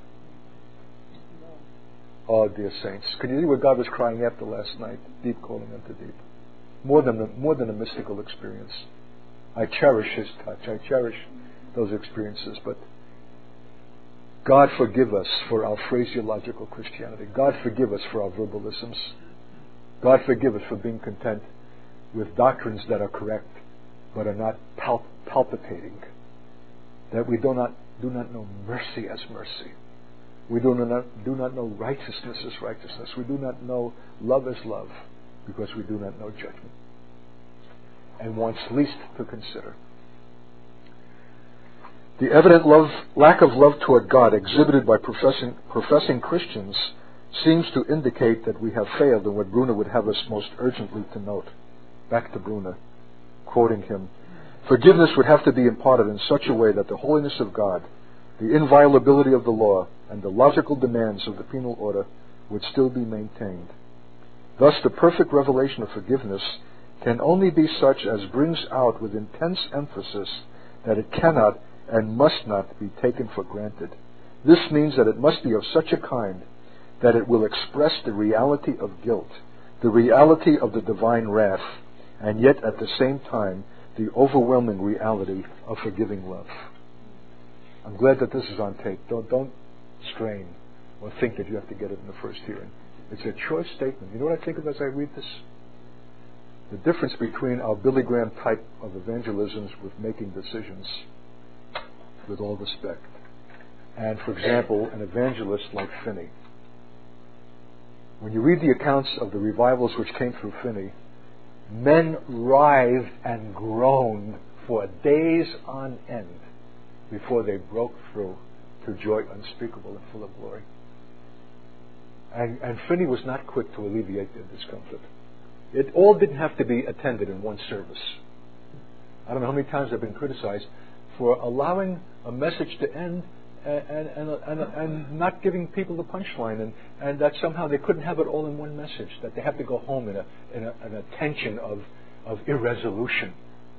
Oh, dear saints, can you see what God was crying after last night? Deep calling unto deep. More than, a, more than a mystical experience. I cherish his touch. I cherish those experiences. But God forgive us for our phraseological Christianity. God forgive us for our verbalisms. God forgive us for being content with doctrines that are correct but are not palp- palpitating. That we do not, do not know mercy as mercy. We do not, do not know righteousness as righteousness. We do not know love as love, because we do not know judgment, and wants least to consider. The evident love, lack of love toward God exhibited by professing, professing Christians seems to indicate that we have failed in what Bruner would have us most urgently to note. Back to Bruner, quoting him. Forgiveness would have to be imparted in such a way that the holiness of God, the inviolability of the law, and the logical demands of the penal order would still be maintained. Thus, the perfect revelation of forgiveness can only be such as brings out with intense emphasis that it cannot and must not be taken for granted. This means that it must be of such a kind that it will express the reality of guilt, the reality of the divine wrath, and yet at the same time the overwhelming reality of forgiving love. I'm glad that this is on tape. Don't, don't strain or think that you have to get it in the first hearing. It's a choice statement. You know what I think of as I read this? The difference between our Billy Graham type of evangelisms with making decisions, with all respect, and, for example, an evangelist like Finney. When you read the accounts of the revivals which came through Finney, men writhed and groaned for days on end before they broke through to joy unspeakable and full of glory. And, and Finney was not quick to alleviate their discomfort. It all didn't have to be attended in one service. I don't know how many times I've been criticized for allowing a message to end and, and, and, and not giving people the punchline, and, and that somehow they couldn't have it all in one message, that they have to go home in a, in a, in a tension of, of irresolution.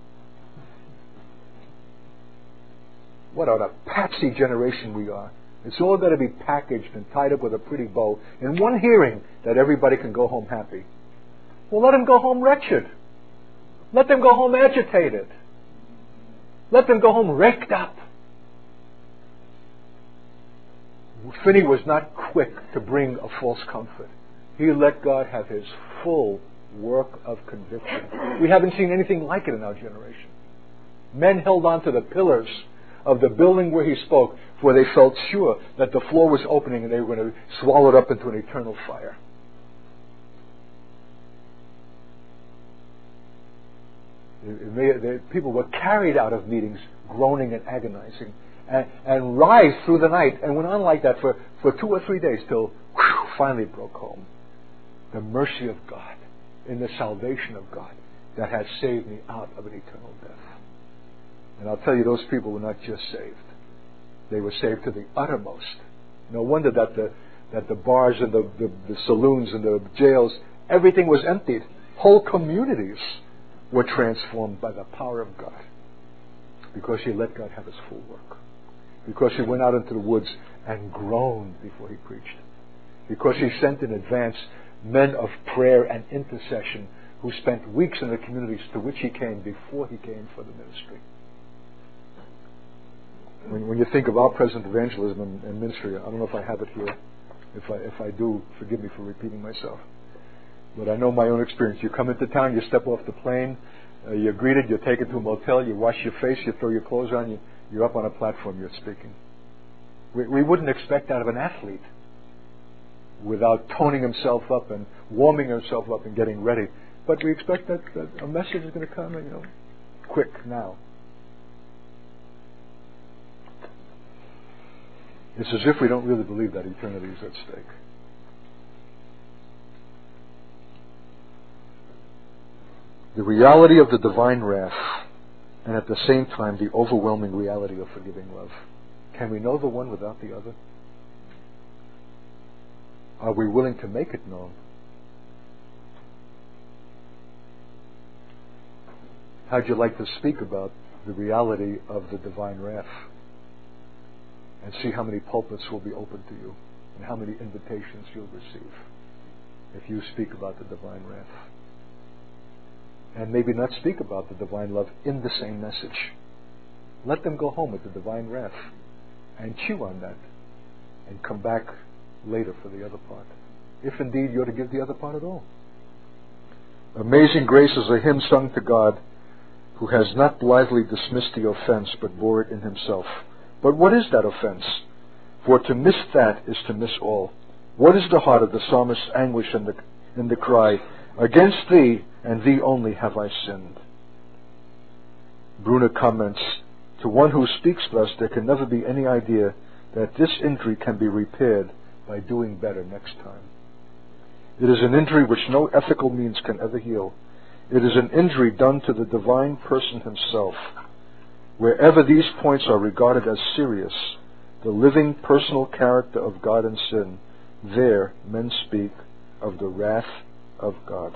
What a patsy generation we are. It's all got to be packaged and tied up with a pretty bow in one hearing that everybody can go home happy. Well, let them go home wretched. Let them go home agitated. Let them go home raked up. Finney was not quick to bring a false comfort. He let God have His full work of conviction. We haven't seen anything like it in our generation. Men held on to the pillars of the building where he spoke, for they felt sure that the floor was opening and they were going to be swallowed up into an eternal fire. It may, the, people were carried out of meetings, groaning and agonizing, and, and writhed through the night, and went on like that for, for two or three days till whew, finally broke home. The mercy of God in the salvation of God that has saved me out of an eternal death. And I'll tell you, those people were not just saved. They were saved to the uttermost. No wonder that the, that the bars and the, the, the saloons and the jails, everything was emptied. Whole communities were transformed by the power of God, because He let God have His full work, because He went out into the woods and groaned before He preached, because He sent in advance men of prayer and intercession who spent weeks in the communities to which He came before He came for the ministry. When, when you think of our present evangelism and, and ministry, I don't know if I have it here. If I, if I do, forgive me for repeating myself. But I know my own experience. You come into town, you step off the plane, uh, you're greeted, you're taken to a motel, you wash your face, you throw your clothes on, you, you're up on a platform, you're speaking. We, we wouldn't expect that of an athlete without toning himself up and warming himself up and getting ready. But we expect that, that a message is going to come, and, you know, quick now. It's as if we don't really believe that eternity is at stake. The reality of the divine wrath, and at the same time the overwhelming reality of forgiving love. Can we know the one without the other? Are we willing to make it known? How'd you like to speak about the reality of the divine wrath? And see how many pulpits will be open to you, and how many invitations you'll receive if you speak about the divine wrath. And maybe not speak about the divine love in the same message. Let them go home with the divine wrath and chew on that and come back later for the other part, if indeed you're to give the other part at all. Amazing Grace is a hymn sung to God, who has not blithely dismissed the offense but bore it in Himself. But what is that offense? For to miss that is to miss all. What is the heart of the psalmist's anguish in the, in the cry, against Thee and Thee only have I sinned? Bruner comments, To one who speaks thus, there can never be any idea that this injury can be repaired by doing better next time. It is an injury which no ethical means can ever heal. It is an injury done to the divine person himself. Wherever these points are regarded as serious, the living personal character of God and sin, there men speak of the wrath of God.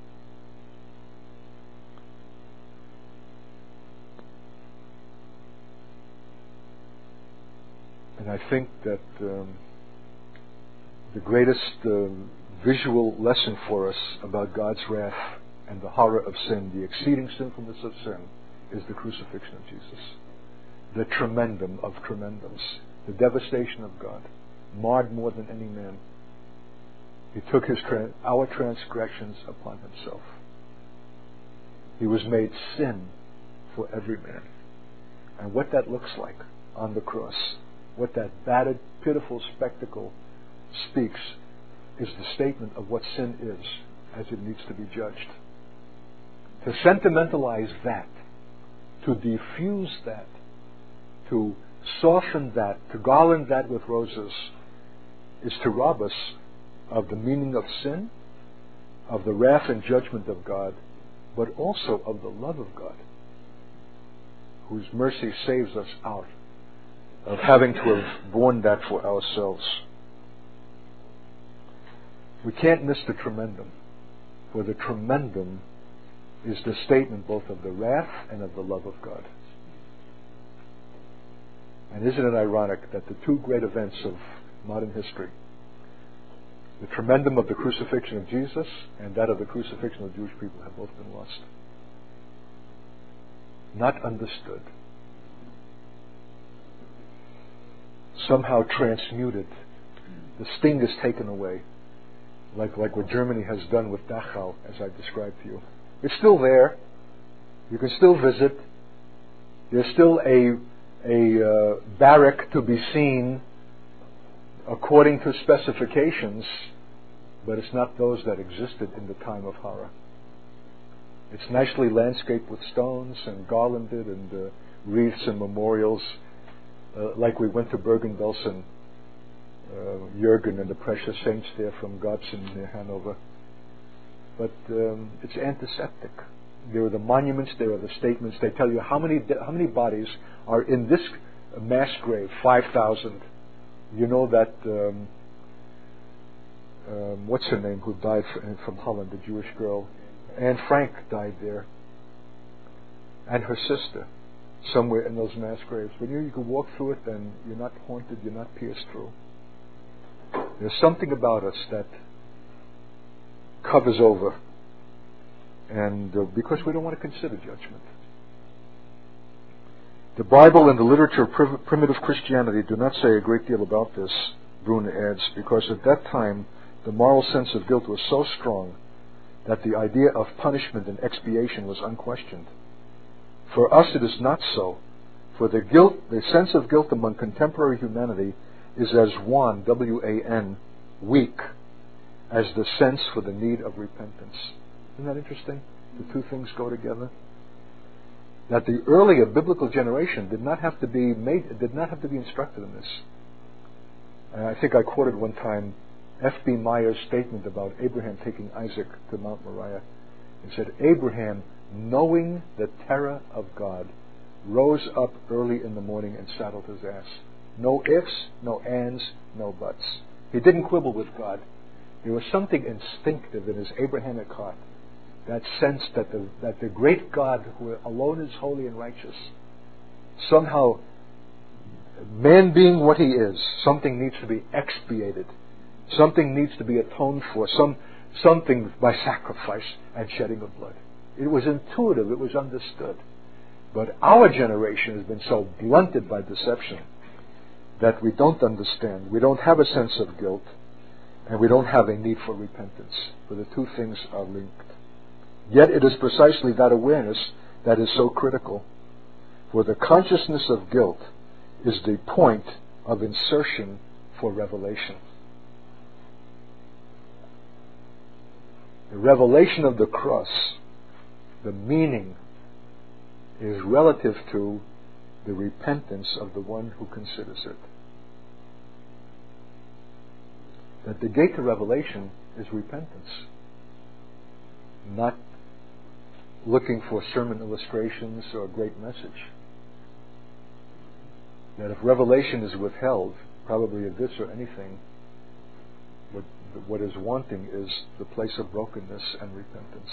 And I think that um, the greatest uh, visual lesson for us about God's wrath and the horror of sin, the exceeding sinfulness of sin, is the crucifixion of Jesus. The tremendum of tremendums, the devastation of God, marred more than any man. He took his tra- our transgressions upon himself. He was made sin for every man. And what that looks like on the cross, what that battered, pitiful spectacle speaks, is the statement of what sin is as it needs to be judged. To sentimentalize that, to diffuse that, to soften that, to garland that with roses, is to rob us of the meaning of sin, of the wrath and judgment of God, but also of the love of God, whose mercy saves us out of having to have borne that for ourselves. We can't miss the tremendum, for the tremendum is the statement both of the wrath and of the love of God. And isn't it ironic that the two great events of modern history, the tremendum of the crucifixion of Jesus and that of the crucifixion of the Jewish people, have both been lost? Not understood. Somehow transmuted. The sting is taken away. Like, like what Germany has done with Dachau, as I described to you. It's still there. You can still visit. There's still a, a uh, barrack to be seen according to specifications, but it's not those that existed in the time of horror. It's nicely landscaped with stones and garlanded and uh, wreaths and memorials, uh, like we went to Bergen-Belsen, uh, Jürgen and the precious saints there from Gotsen near Hanover. But um, it's antiseptic. There are the monuments, there are the statements. They tell you how many de- how many bodies are in this mass grave, five thousand. You know that, um, um, what's her name, who died from, from Holland, the Jewish girl. Anne Frank died there. And her sister, somewhere in those mass graves. But you, you can walk through it and you're not haunted, you're not pierced through. There's something about us that covers over, and uh, because we don't want to consider judgment. The Bible and the literature of prim- primitive Christianity do not say a great deal about this, Brune adds, because at that time the moral sense of guilt was so strong that the idea of punishment and expiation was unquestioned. For us it is not so, for the guilt, the sense of guilt among contemporary humanity is as wan, W A N, weak, as the sense for the need of repentance. Isn't that interesting? The two things go together. That the earlier biblical generation did not have to be made, did not have to be instructed in this. And I think I quoted one time F B Meyer's statement about Abraham taking Isaac to Mount Moriah. He said, Abraham, knowing the terror of God, rose up early in the morning and saddled his ass. No ifs, no ands, no buts. He didn't quibble with God. There was something instinctive in his Abrahamic heart, that sense that the, that the great God, who alone is holy and righteous, somehow, man being what he is, something needs to be expiated. Something needs to be atoned for, some, something by sacrifice and shedding of blood. It was intuitive, it was understood. But our generation has been so blunted by deception that we don't understand. We don't have a sense of guilt, and we don't have a need for repentance, for the two things are linked. Yet it is precisely that awareness that is so critical, for the consciousness of guilt is the point of insertion for revelation. The revelation of the cross, the meaning, is relative to the repentance of the one who considers it. That the gate to revelation is repentance, not looking for sermon illustrations or a great message. That if revelation is withheld, probably of this or anything, what, what is wanting is the place of brokenness and repentance.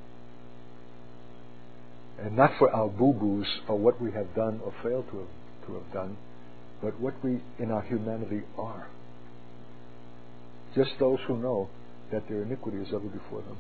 And not for our boo-boos or what we have done or failed to have, to have done, but what we in our humanity are. Just those who know that their iniquity is ever before them.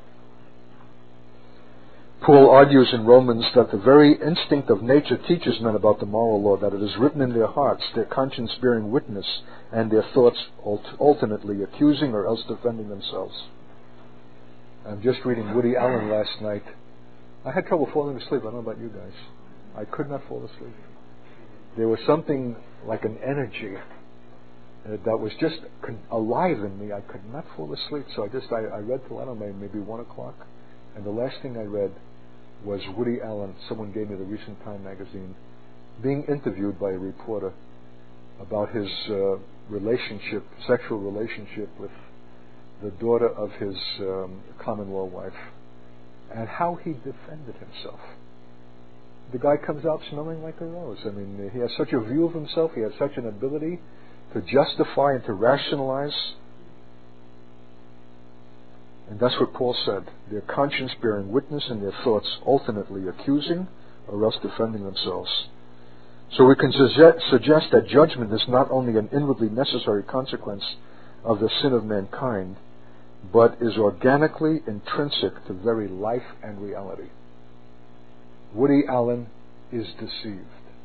Paul argues in Romans that the very instinct of nature teaches men about the moral law, that it is written in their hearts, their conscience bearing witness, and their thoughts alternately accusing or else defending themselves. I'm just reading Woody Allen last night. I had trouble falling asleep. I don't know about you guys. I could not fall asleep. There was something like an energy uh, that was just con- alive in me. I could not fall asleep, so I just I, I read till I don't know maybe one o'clock, and the last thing I read was Woody Allen. Someone gave me the recent Time magazine, being interviewed by a reporter about his uh, relationship, sexual relationship with the daughter of his um, common law wife, and how he defended himself. The guy comes out smelling like a rose. I mean, he has such a view of himself, he has such an ability to justify and to rationalize. And that's what Paul said. Their conscience bearing witness and their thoughts alternately accusing or else defending themselves. So we can suggest that judgment is not only an inwardly necessary consequence of the sin of mankind, but is organically intrinsic to very life and reality. Woody Allen is deceived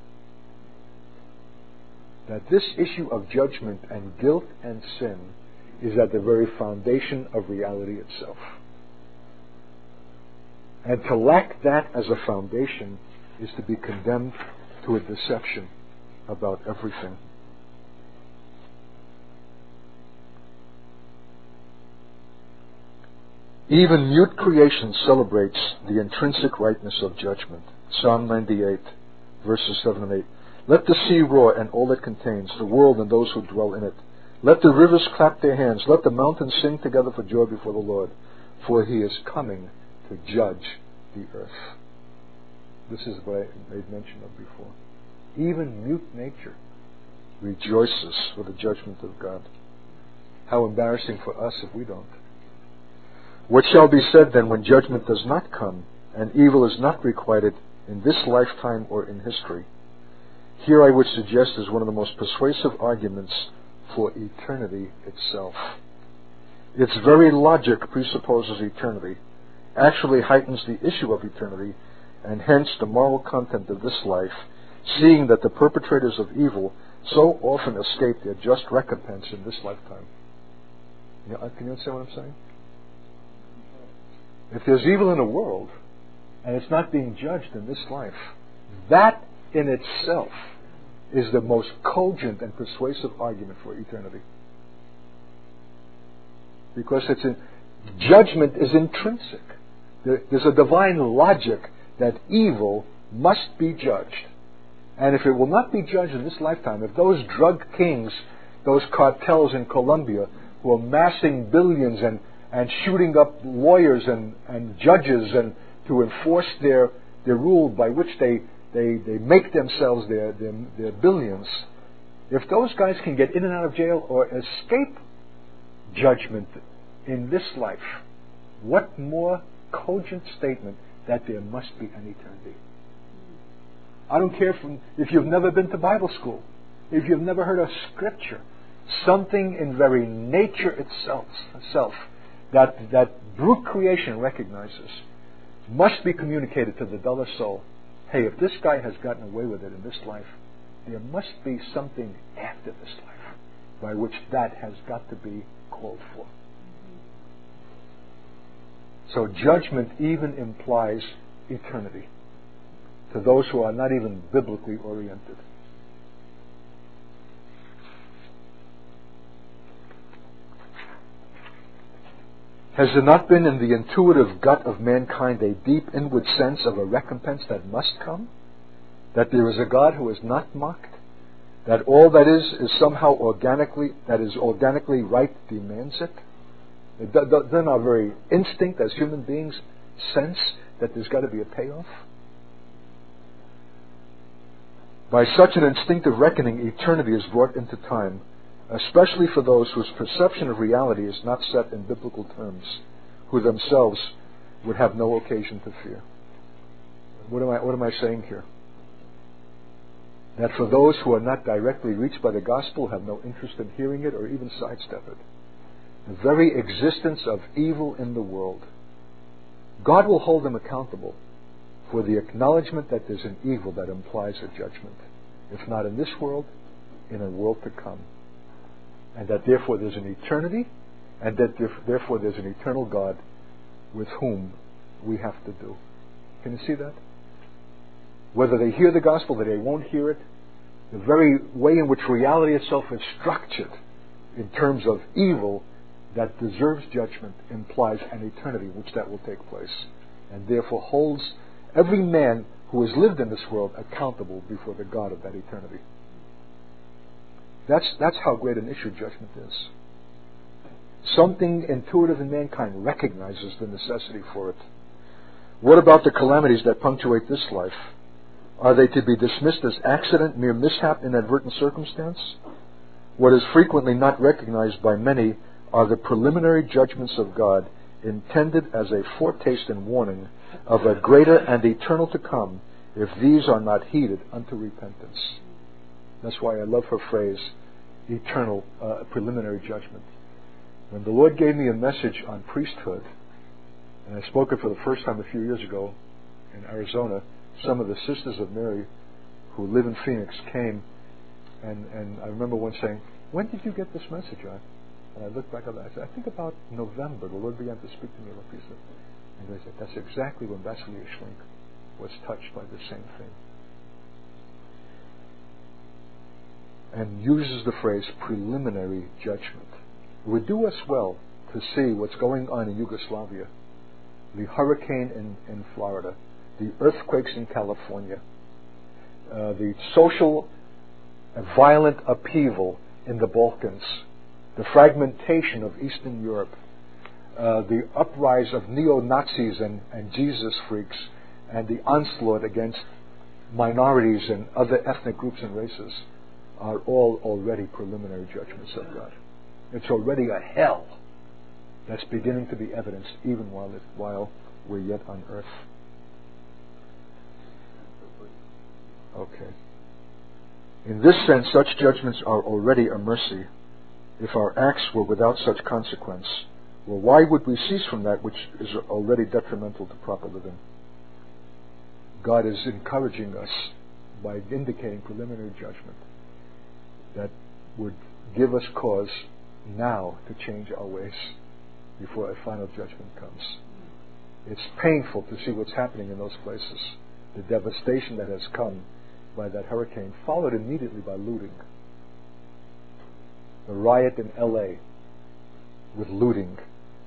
that this issue of judgment and guilt and sin is at the very foundation of reality itself. And to lack that as a foundation is to be condemned to a deception about everything. Even mute creation celebrates the intrinsic rightness of judgment. Psalm ninety-eight, verses seven and eight. Let the sea roar and all it contains, the world and those who dwell in it. Let the rivers clap their hands. Let the mountains sing together for joy before the Lord, for he is coming to judge the earth. This is what I made mention of before. Even mute nature rejoices for the judgment of God. How embarrassing for us if we don't. What shall be said then when judgment does not come and evil is not requited in this lifetime or in history? Here I would suggest is one of the most persuasive arguments for eternity itself. Its very logic presupposes eternity, actually heightens the issue of eternity, and hence the moral content of this life, seeing that the perpetrators of evil so often escape their just recompense in this lifetime. You know, can you understand what I'm saying? If there's evil in the world, and it's not being judged in this life, that in itself is the most cogent and persuasive argument for eternity. Because it's in, judgment is intrinsic. There, there's a divine logic that evil must be judged. And if it will not be judged in this lifetime, if those drug kings, those cartels in Colombia who are amassing billions and, and shooting up lawyers and, and judges and to enforce their, their rule by which they They, they make themselves their, their, their billions. If those guys can get in and out of jail or escape judgment in this life, what more cogent statement that there must be an eternity? I don't care if, if you've never been to Bible school, if you've never heard of Scripture, something in very nature itself, itself that, that brute creation recognizes must be communicated to the duller soul. Hey, if this guy has gotten away with it in this life, there must be something after this life by which that has got to be called for. So judgment even implies eternity to those who are not even biblically oriented. Has there not been in the intuitive gut of mankind a deep inward sense of a recompense that must come? That there is a God who is not mocked? That all that is is somehow organically, that is organically right demands it? Doesn't our very instinct as human beings sense that there's got to be a payoff? By such an instinctive reckoning, eternity is brought into time, especially for those whose perception of reality is not set in biblical terms, who themselves would have no occasion to fear. What am I, what am I saying here? That for those who are not directly reached by the gospel, have no interest in hearing it or even sidestep it, the very existence of evil in the world, God will hold them accountable for the acknowledgement that there's an evil that implies a judgment, if not in this world, in a world to come. And that therefore there's an eternity, and that therefore there's an eternal God with whom we have to do. Can you see that? Whether they hear the gospel or they won't hear it, the very way in which reality itself is structured in terms of evil that deserves judgment implies an eternity which that will take place, and therefore holds every man who has lived in this world accountable before the God of that eternity. That's, that's how great an issue judgment is. Something intuitive in mankind recognizes the necessity for it. What about the calamities that punctuate this life? Are they to be dismissed as accident, mere mishap, inadvertent circumstance? What is frequently not recognized by many are the preliminary judgments of God, intended as a foretaste and warning of a greater and eternal to come if these are not heeded unto repentance. That's why I love her phrase, eternal uh, preliminary judgment. When the Lord gave me a message on priesthood, and I spoke it for the first time a few years ago in Arizona, some of the Sisters of Mary who live in Phoenix came, and, and I remember one saying, "When did you get this message on?" And I looked back at that. I said, "I think about November, the Lord began to speak to me about priesthood." And they said, "That's exactly when Vasily Schlink was touched by the same thing." And uses the phrase preliminary judgment. It would do us well to see what's going on in Yugoslavia, the hurricane in, in Florida, the earthquakes in California, uh, the social uh, violent upheaval in the Balkans, the fragmentation of Eastern Europe, uh, the uprise of neo-Nazis and, and Jesus freaks, and the onslaught against minorities and other ethnic groups and races are all already preliminary judgments of God. It's already a hell that's beginning to be evidenced even while, it, while we're yet on earth. Okay. In this sense, such judgments are already a mercy. If our acts were without such consequence, well, why would we cease from that which is already detrimental to proper living? God is encouraging us by indicating preliminary judgment that would give us cause now to change our ways before a final judgment comes. It's painful to see what's happening in those places. The devastation that has come by that hurricane, followed immediately by looting. The riot in L A with looting.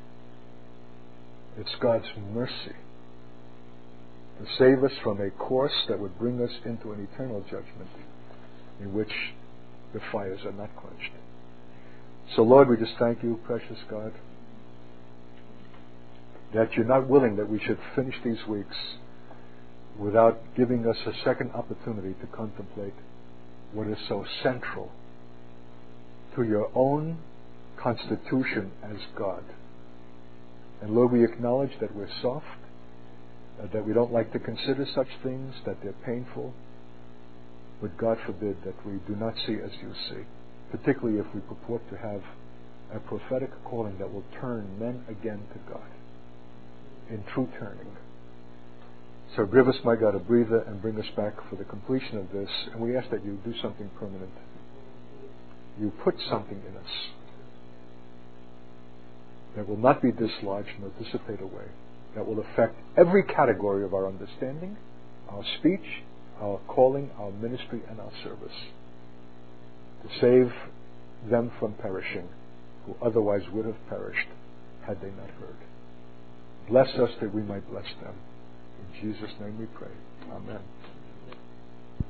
It's God's mercy to save us from a course that would bring us into an eternal judgment in which the fires are not quenched. So Lord, we just thank you, precious God, that you're not willing that we should finish these weeks without giving us a second opportunity to contemplate what is so central to your own constitution as God. And Lord, we acknowledge that we're soft, uh, that we don't like to consider such things, that they're painful, but God forbid that we do not see as you see, particularly if we purport to have a prophetic calling that will turn men again to God in true turning. So give us, my God, a breather and bring us back for the completion of this, and we ask that you do something permanent. You put something in us that will not be dislodged nor dissipate away, that will affect every category of our understanding, our speech, our calling, our ministry, and our service, to save them from perishing, who otherwise would have perished had they not heard. Bless us that we might bless them. In Jesus' name we pray. Amen.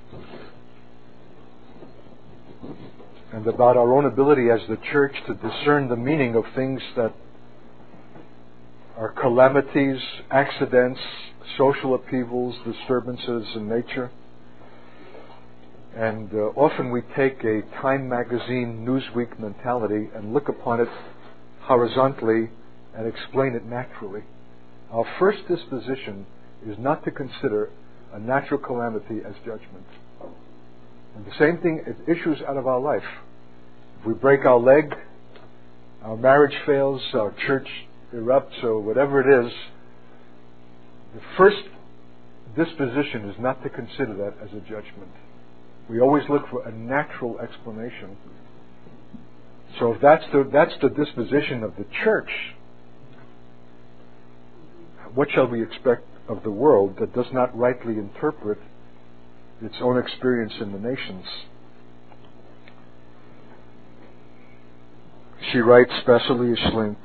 and about our own ability as the church to discern the meaning of things that are calamities, accidents, social upheavals, disturbances in nature. And uh, often we take a Time magazine, Newsweek mentality and look upon it horizontally and explain it naturally. Our first disposition is not to consider a natural calamity as judgment. And the same thing, it issues out of our life. If we break our leg, our marriage fails, our church erupts, or whatever it is, the first disposition is not to consider that as a judgment. We always look for a natural explanation. So if that's the, that's the disposition of the church, what shall we expect of the world that does not rightly interpret its own experience in the nations? She writes, Basilia Schlink,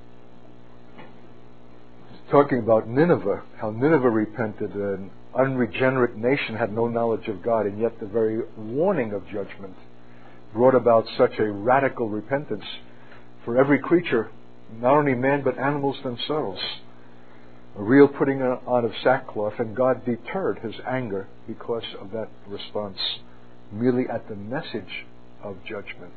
talking about Nineveh, how Nineveh repented, an unregenerate nation had no knowledge of God, and yet the very warning of judgment brought about such a radical repentance for every creature, not only man but animals themselves. A real putting on of sackcloth, and God deterred his anger because of that response, merely at the message of judgment.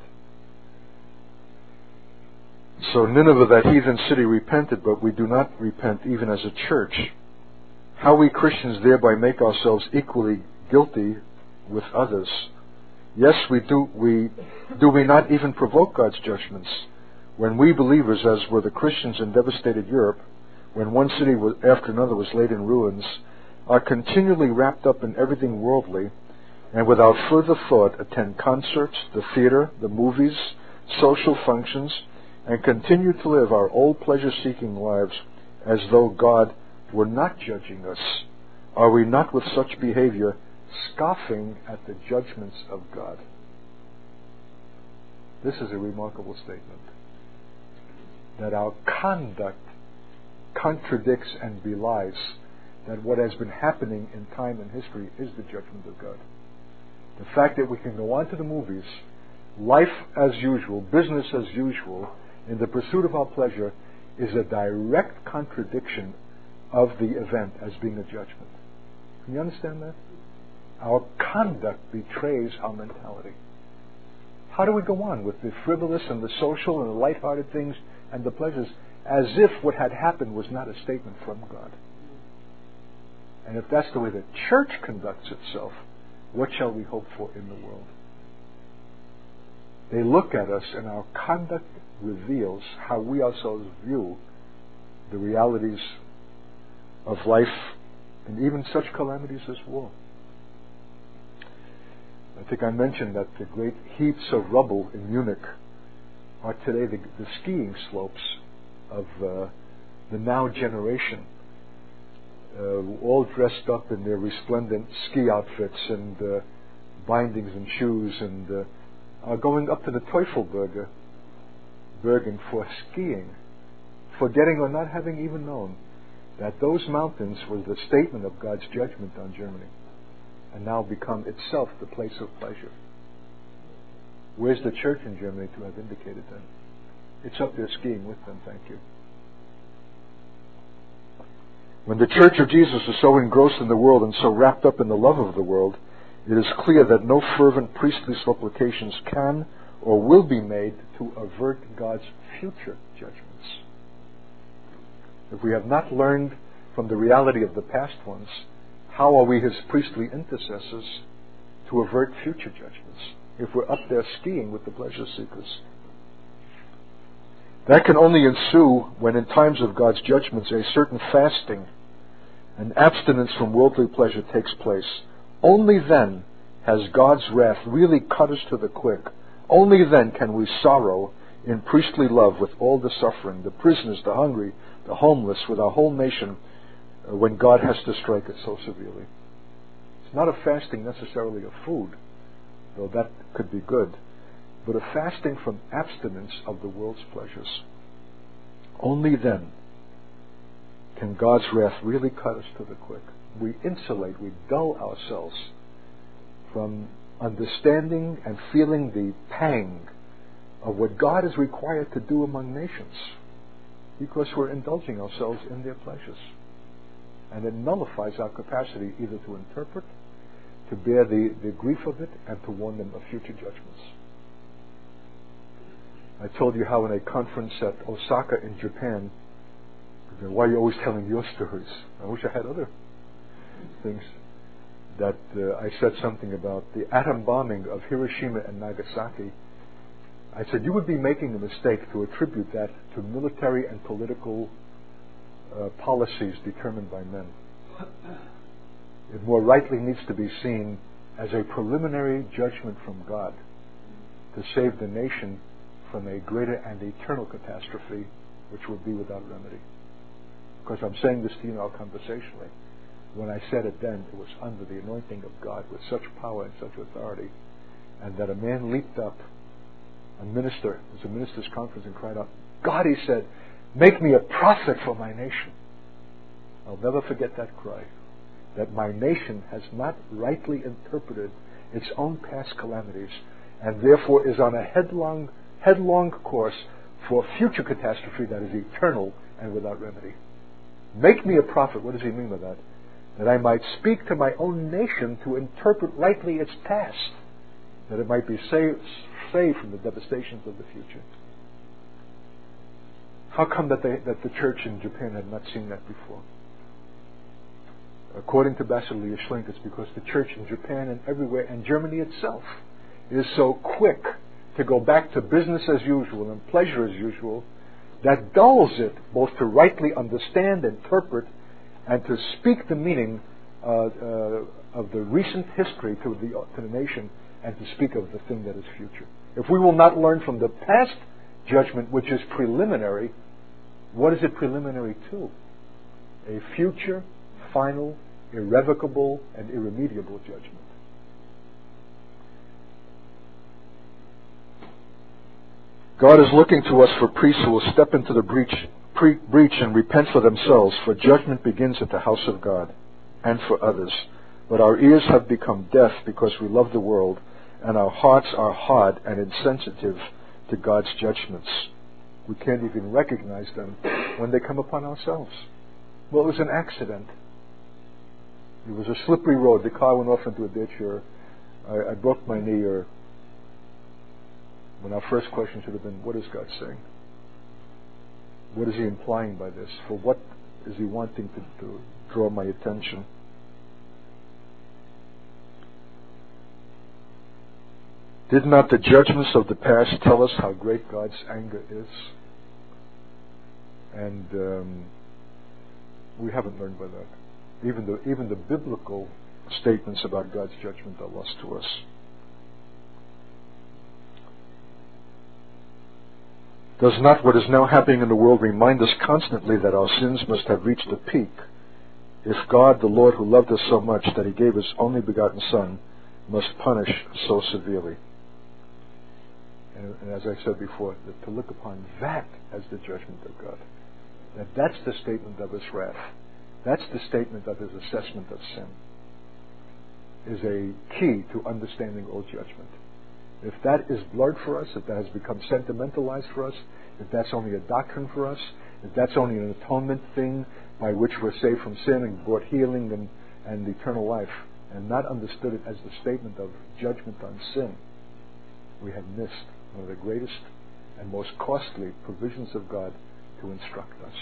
So Nineveh, that heathen city, repented, but we do not repent even as a church. How we Christians thereby make ourselves equally guilty with others. Yes, we do. We do we not even provoke God's judgments when we believers, as were the Christians in devastated Europe, when one city was, after another was laid in ruins, are continually wrapped up in everything worldly, and without further thought attend concerts, the theater, the movies, social functions, and continue to live our old pleasure-seeking lives as though God were not judging us? Are we not with such behavior scoffing at the judgments of God? This is a remarkable statement, that our conduct contradicts and belies that what has been happening in time and history is the judgment of God. The fact that we can go on to the movies, life as usual, business as usual, in the pursuit of our pleasure, is a direct contradiction of the event as being a judgment. Can you understand that? Our conduct betrays our mentality. How do we go on with the frivolous and the social and the light-hearted things and the pleasures as if what had happened was not a statement from God? And if that's the way the church conducts itself, what shall we hope for in the world? They look at us, and our conduct reveals how we ourselves view the realities of life and even such calamities as war. I think I mentioned that the great heaps of rubble in Munich are today the, the skiing slopes of uh, the now generation, uh, all dressed up in their resplendent ski outfits and uh, bindings and shoes, and uh, are going up to the Teufelberger Bergen for skiing, forgetting or not having even known that those mountains were the statement of God's judgment on Germany, and now become itself the place of pleasure. Where's the church in Germany to have indicated that? It's up there skiing with them, thank you. When the Church of Jesus is so engrossed in the world and so wrapped up in the love of the world, it is clear that no fervent priestly supplications can or will be made to avert God's future judgments. If we have not learned from the reality of the past ones, how are we His priestly intercessors to avert future judgments if we're up there skiing with the pleasure seekers? That can only ensue when in times of God's judgments a certain fasting and abstinence from worldly pleasure takes place. Only then has God's wrath really cut us to the quick. Only then can we sorrow in priestly love with all the suffering, the prisoners, the hungry, the homeless, with our whole nation, uh, when God has to strike it so severely. It's not a fasting necessarily of food, though that could be good, but a fasting from abstinence of the world's pleasures. Only then can God's wrath really cut us to the quick. We insulate, we dull ourselves from understanding and feeling the pang of what God is required to do among nations, because we're indulging ourselves in their pleasures. And it nullifies our capacity either to interpret, to bear the, the grief of it, and to warn them of future judgments. I told you how in a conference at Osaka in Japan, why are you always telling your stories? I wish I had other things. That uh, I said something about the atom bombing of Hiroshima and Nagasaki. I said you would be making a mistake to attribute that to military and political uh, policies determined by men. It more rightly needs to be seen as a preliminary judgment from God to save the nation from a greater and eternal catastrophe which will be without remedy. Because I'm saying this to you now conversationally. When I said it then, it was under the anointing of God with such power and such authority, and that a man leaped up, a minister, it was a minister's conference, and cried out, God, he said, make me a prophet for my nation. I'll never forget that cry, that my nation has not rightly interpreted its own past calamities, and therefore is on a headlong, headlong course for future catastrophe that is eternal and without remedy. Make me a prophet. What does he mean by that? That I might speak to my own nation to interpret rightly its past, that it might be saved, saved from the devastations of the future. How come that, they, that the church in Japan had not seen that before? According to Basileia Schlink, it's because the church in Japan and everywhere, and Germany itself, is so quick to go back to business as usual and pleasure as usual, that dulls it both to rightly understand, interpret, and to speak the meaning uh, uh, of the recent history to the, to the nation, and to speak of the thing that is future. If we will not learn from the past judgment, which is preliminary, what is it preliminary to? A future, final, irrevocable, and irremediable judgment. God is looking to us for priests who will step into the breach, pre- breach and repent for themselves, for judgment begins at the house of God and for others. But our ears have become deaf because we love the world, and our hearts are hard and insensitive to God's judgments. We can't even recognize them when they come upon ourselves. Well, it was an accident. It was a slippery road. The car went off into a ditch, or I, I broke my knee, or when our first question should have been, what is God saying? What is he implying by this? For what is he wanting to, to draw my attention? Did not the judgments of the past tell us how great God's anger is? And um, we haven't learned by that. Even the, even the biblical statements about God's judgment are lost to us. Does not what is now happening in the world remind us constantly that our sins must have reached a peak if God, the Lord who loved us so much that he gave his only begotten Son, must punish so severely? And, and as I said before, that to look upon that as the judgment of God, that that's the statement of his wrath, that's the statement of his assessment of sin, is a key to understanding all judgment. If that is blurred for us, if that has become sentimentalized for us, if that's only a doctrine for us, if that's only an atonement thing by which we're saved from sin and brought healing and, and eternal life, and not understood it as the statement of judgment on sin, we have missed one of the greatest and most costly provisions of God to instruct us.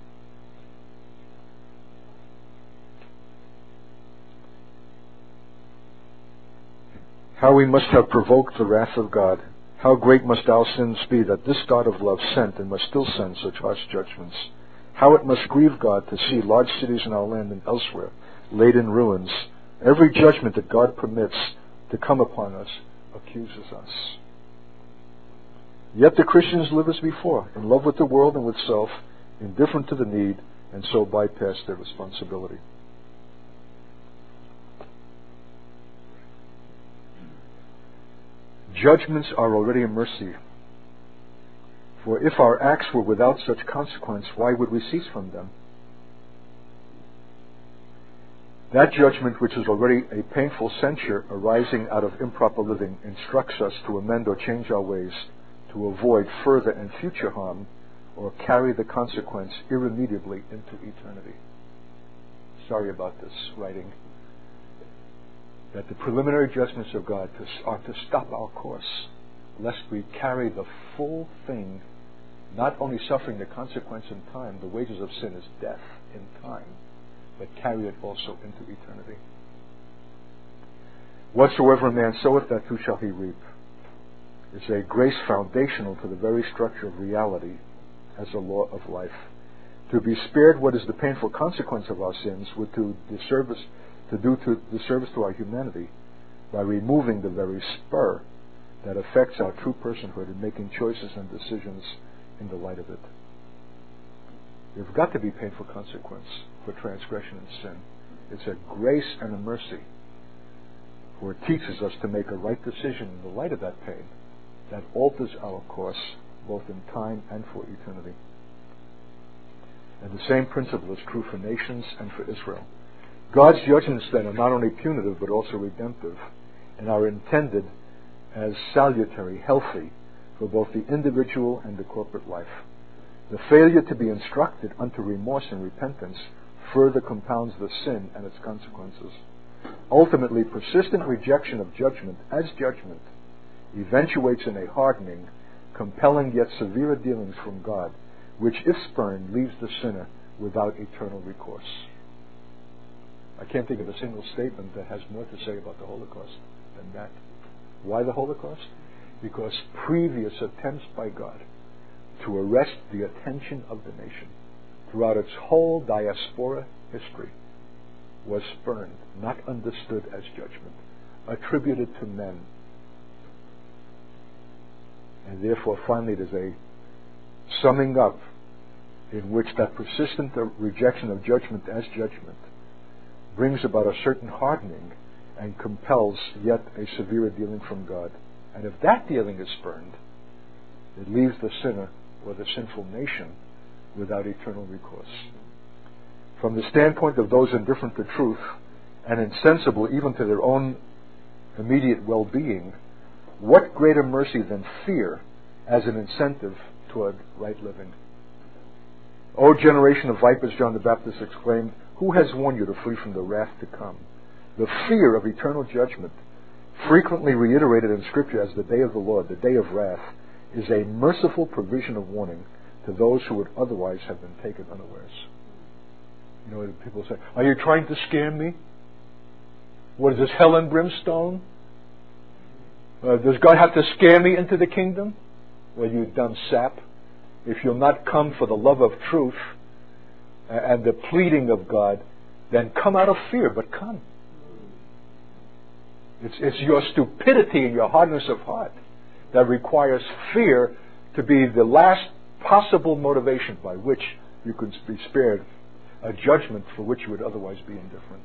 How we must have provoked the wrath of God. How great must our sins be that this God of love sent and must still send such harsh judgments. How it must grieve God to see large cities in our land and elsewhere laid in ruins. Every judgment that God permits to come upon us accuses us. Yet the Christians live as before, in love with the world and with self, indifferent to the need, and so bypass their responsibility. Judgments are already a mercy. For if our acts were without such consequence, why would we cease from them? That judgment, which is already a painful censure arising out of improper living, instructs us to amend or change our ways to avoid further and future harm or carry the consequence irremediably into eternity. Sorry about this writing. That the preliminary judgments of God are to stop our course, lest we carry the full thing, not only suffering the consequence in time, the wages of sin is death in time, but carry it also into eternity. Whatsoever a man soweth, that too shall he reap. It's a grace foundational to the very structure of reality as a law of life. To be spared what is the painful consequence of our sins would do disservice, to do to disservice to our humanity by removing the very spur that affects our true personhood in making choices and decisions in the light of it. There's got to be painful consequence for transgression and sin. It's a grace and a mercy, for it teaches us to make a right decision in the light of that pain that alters our course both in time and for eternity. And the same principle is true for nations and for Israel. God's judgments then are not only punitive but also redemptive, and are intended as salutary, healthy, for both the individual and the corporate life. The failure to be instructed unto remorse and repentance further compounds the sin and its consequences. Ultimately, persistent rejection of judgment as judgment eventuates in a hardening, compelling yet severe dealings from God, which, if spurned, leaves the sinner without eternal recourse. I can't think of a single statement that has more to say about the Holocaust than that. Why the Holocaust? Because previous attempts by God to arrest the attention of the nation throughout its whole diaspora history was spurned, not understood as judgment, attributed to men. And therefore, finally, there's a summing up in which that persistent rejection of judgment as judgment brings about a certain hardening and compels yet a severe dealing from God. And if that dealing is spurned, it leaves the sinner or the sinful nation without eternal recourse. From the standpoint of those indifferent to truth and insensible even to their own immediate well-being, what greater mercy than fear as an incentive toward right living? O generation of vipers, John the Baptist exclaimed, who has warned you to flee from the wrath to come? The fear of eternal judgment, frequently reiterated in Scripture as the day of the Lord, the day of wrath, is a merciful provision of warning to those who would otherwise have been taken unawares. You know, people say, are you trying to scare me? What is this, hell and brimstone? Uh, does God have to scare me into the kingdom? Well, you dumb sap. If you'll not come for the love of truth and the pleading of God, then come out of fear, but come. It's, it's your stupidity and your hardness of heart that requires fear to be the last possible motivation by which you could be spared a judgment for which you would otherwise be indifferent.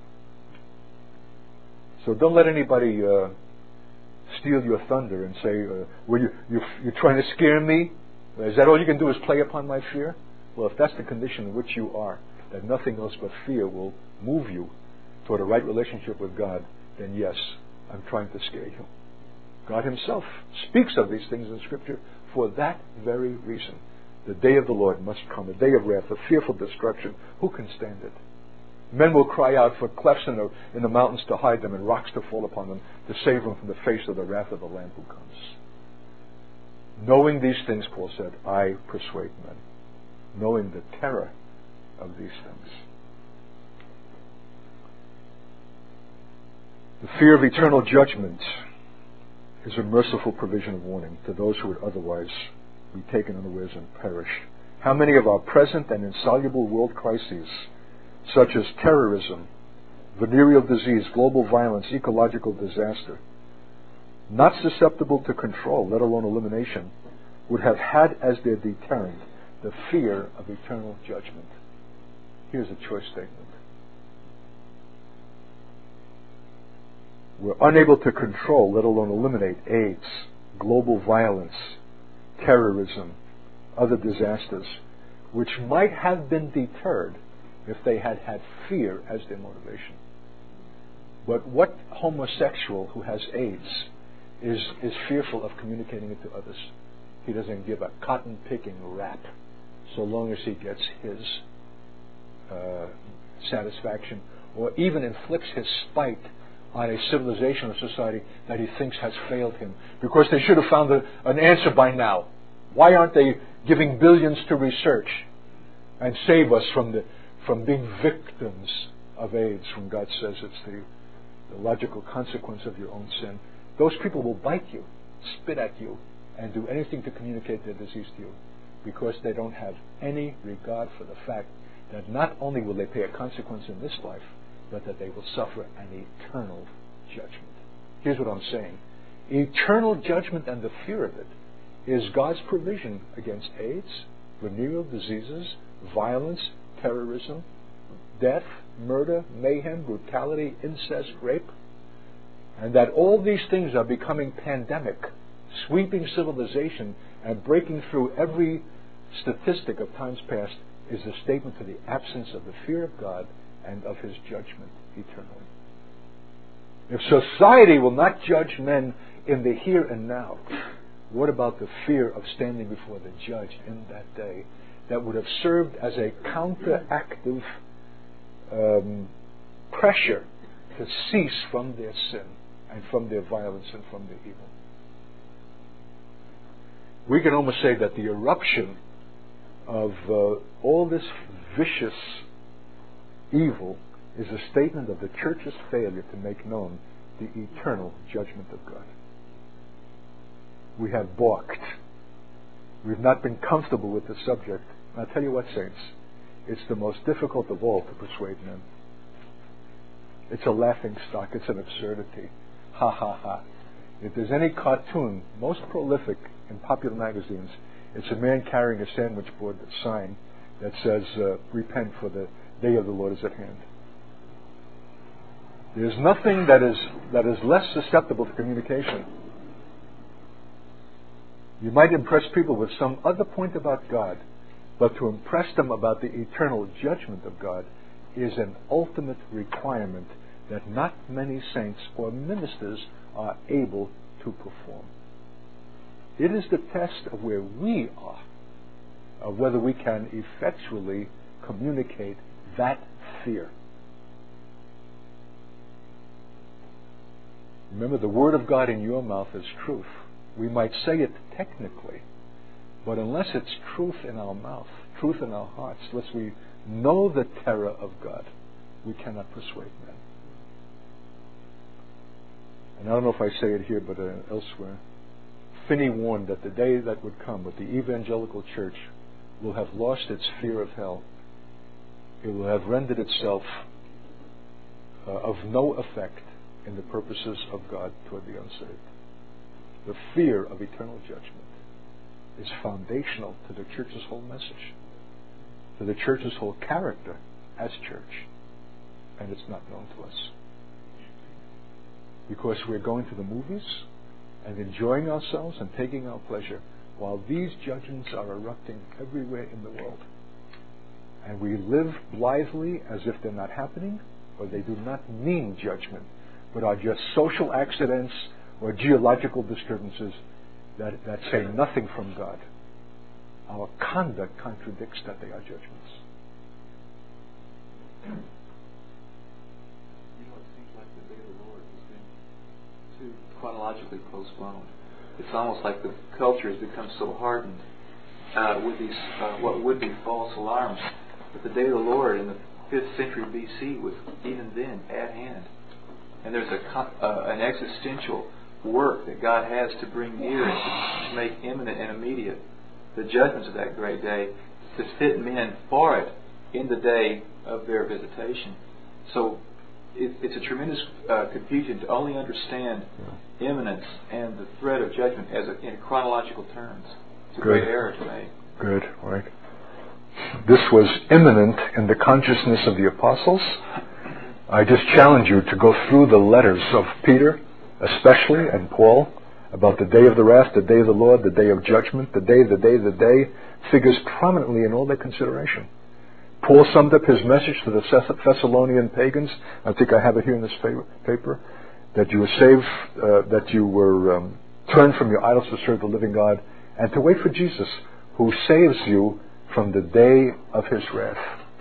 So don't let anybody uh, steal your thunder and say, uh, well, you, you, you're trying to scare me? Is that all you can do is play upon my fear? Well, if that's the condition in which you are, that nothing else but fear will move you toward a right relationship with God, then yes, I'm trying to scare you. God Himself speaks of these things in Scripture for that very reason. The day of the Lord must come, a day of wrath, a fearful destruction. Who can stand it? Men will cry out for clefts in the, in the mountains to hide them and rocks to fall upon them, to save them from the face of the wrath of the Lamb who comes. Knowing these things, Paul said, I persuade men. Knowing the terror of these things. The fear of eternal judgment is a merciful provision of warning to those who would otherwise be taken unawares and perish. How many of our present and insoluble world crises, such as terrorism, venereal disease, global violence, ecological disaster, not susceptible to control, let alone elimination, would have had as their deterrent the fear of eternal judgment? Here's a choice statement. We're unable to control, let alone eliminate, AIDS, global violence, terrorism, other disasters, which might have been deterred if they had had fear as their motivation. But what homosexual who has AIDS is, is fearful of communicating it to others? He doesn't give a cotton-picking rap so long as he gets his uh, satisfaction, or even inflicts his spite on a civilization or society that he thinks has failed him, because they should have found a, an answer by now. Why aren't they giving billions to research and save us from the from being victims of AIDS when God says it's the, the logical consequence of your own sin? Those people will bite you, spit at you, and do anything to communicate their disease to you, because they don't have any regard for the fact that not only will they pay a consequence in this life, but that they will suffer an eternal judgment. Here's what I'm saying. Eternal judgment and the fear of it is God's provision against AIDS, venereal diseases, violence, terrorism, death, murder, mayhem, brutality, incest, rape, and that all these things are becoming pandemic, sweeping civilization and breaking through every statistic of times past, is a statement to the absence of the fear of God and of His judgment eternally. If society will not judge men in the here and now, what about the fear of standing before the judge in that day that would have served as a counteractive um, pressure to cease from their sin and from their violence and from their evil? We can almost say that the eruption of uh, all this vicious evil is a statement of the church's failure to make known the eternal judgment of God. We have balked. We've not been comfortable with the subject. And I'll tell you what, saints, it's the most difficult of all to persuade men. It's a laughing stock. It's an absurdity. Ha ha ha. If there's any cartoon most prolific in popular magazines, it's a man carrying a sandwich board sign that says, uh, repent, for the day of the Lord is at hand. There's nothing that is that is less susceptible to communication. You might impress people with some other point about God, but to impress them about the eternal judgment of God is an ultimate requirement that not many saints or ministers are able to perform. It is the test of where we are, of whether we can effectually communicate that fear. Remember, the Word of God in your mouth is truth. We might say it technically, but unless it's truth in our mouth, truth in our hearts, unless we know the terror of God, we cannot persuade men. And I don't know if I say it here, but uh, elsewhere, Finney warned that the day that would come with the evangelical church will have lost its fear of hell. It will have rendered itself uh, of no effect in the purposes of God toward the unsaved. The fear of eternal judgment is foundational to the church's whole message, to the church's whole character as church, and it's not known to us. Because we're going to the movies and enjoying ourselves and taking our pleasure while these judgments are erupting everywhere in the world. And we live blithely as if they're not happening, or they do not mean judgment, but are just social accidents or geological disturbances that, that say nothing from God. Our conduct contradicts that they are judgments. You know, it seems like the day of the Lord has been too chronologically postponed. It's almost like the culture has become so hardened uh, with these uh, what would be false alarms. But the day of the Lord in the fifth century B C was even then at hand. And there's a uh, an existential work that God has to bring near and to make imminent and immediate the judgments of that great day, to fit men for it in the day of their visitation. So it, it's a tremendous uh, confusion to only understand imminence and the threat of judgment as a, in chronological terms. It's a Good. great error to make. Good, right. This was imminent in the consciousness of the apostles. I just challenge you to go through the letters of Peter, especially, and Paul, about the day of the wrath, the day of the Lord, the day of judgment, the day, the day, the day, figures prominently in all their consideration. Paul summed up his message to the Thessalonian pagans. I think I have it here in this paper. That you were saved, uh, that you were um, turned from your idols to serve the living God, and to wait for Jesus, who saves you from the day of His wrath.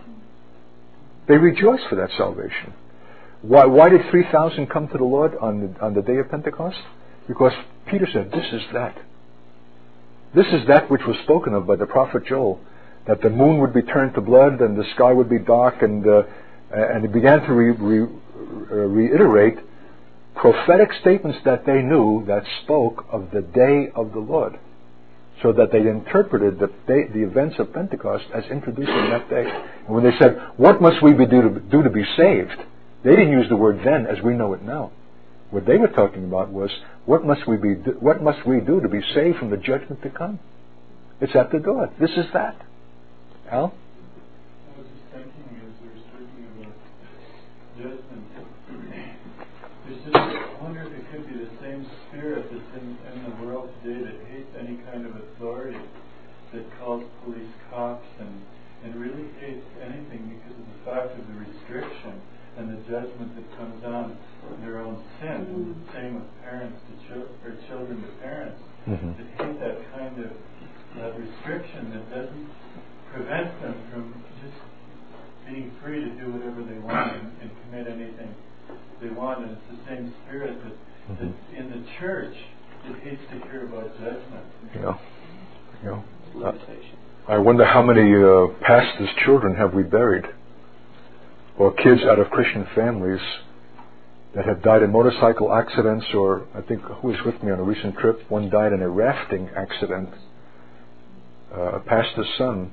They rejoiced for that salvation. Why, why did three thousand come to the Lord on the, on the day of Pentecost? Because Peter said, this is that. This is that which was spoken of by the prophet Joel, that the moon would be turned to blood and the sky would be dark, and uh, and he began to re, re, uh, reiterate prophetic statements that they knew that spoke of the day of the Lord, so that they interpreted the, day, the events of Pentecost as introducing that day. And when they said, what must we be do, to, do to be saved? They didn't use the word then as we know it now. What they were talking about was, what must we be? Do, what must we do to be saved from the judgment to come? It's at the door. This is that. Al? I was just thinking as we were speaking about judgment, there's just, I wonder if it could be the same spirit that's in, in the world today that hates any kind of authority, that calls police cops and, and really hates anything because of the fact of the restriction and the judgment that comes on their own sin. Mm-hmm. And the same with parents to children, or children to parents, mm-hmm. that hate that kind of that restriction that doesn't prevent them from just being free to do whatever they want and, and commit anything they want. And it's the same spirit that, mm-hmm. that in the church it hates to hear about judgment. Yeah. Yeah. Uh, I wonder how many uh, pastors' children have we buried, or kids out of Christian families that have died in motorcycle accidents, or I think who was with me on a recent trip, one died in a rafting accident, uh, a pastor's son,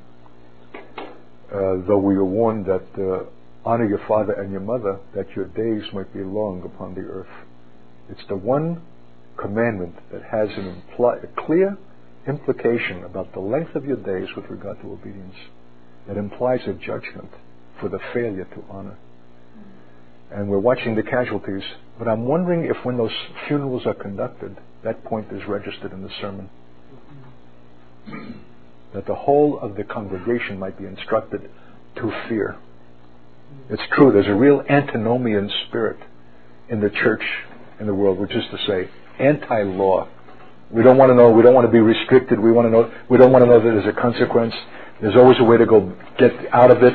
uh, though we were warned that uh, honor your father and your mother, that your days might be long upon the earth. It's the one commandment that has an impli- a clear implication about the length of your days with regard to obedience. That implies a judgment for the failure to honor. And we're watching the casualties, but I'm wondering if when those funerals are conducted, that point is registered in the sermon. That the whole of the congregation might be instructed to fear. It's true, there's a real antinomian spirit in the church, in the world, which is to say, anti-law. We don't want to know, we don't want to be restricted, we want to know, we don't want to know that there's a consequence. There's always a way to go get out of it.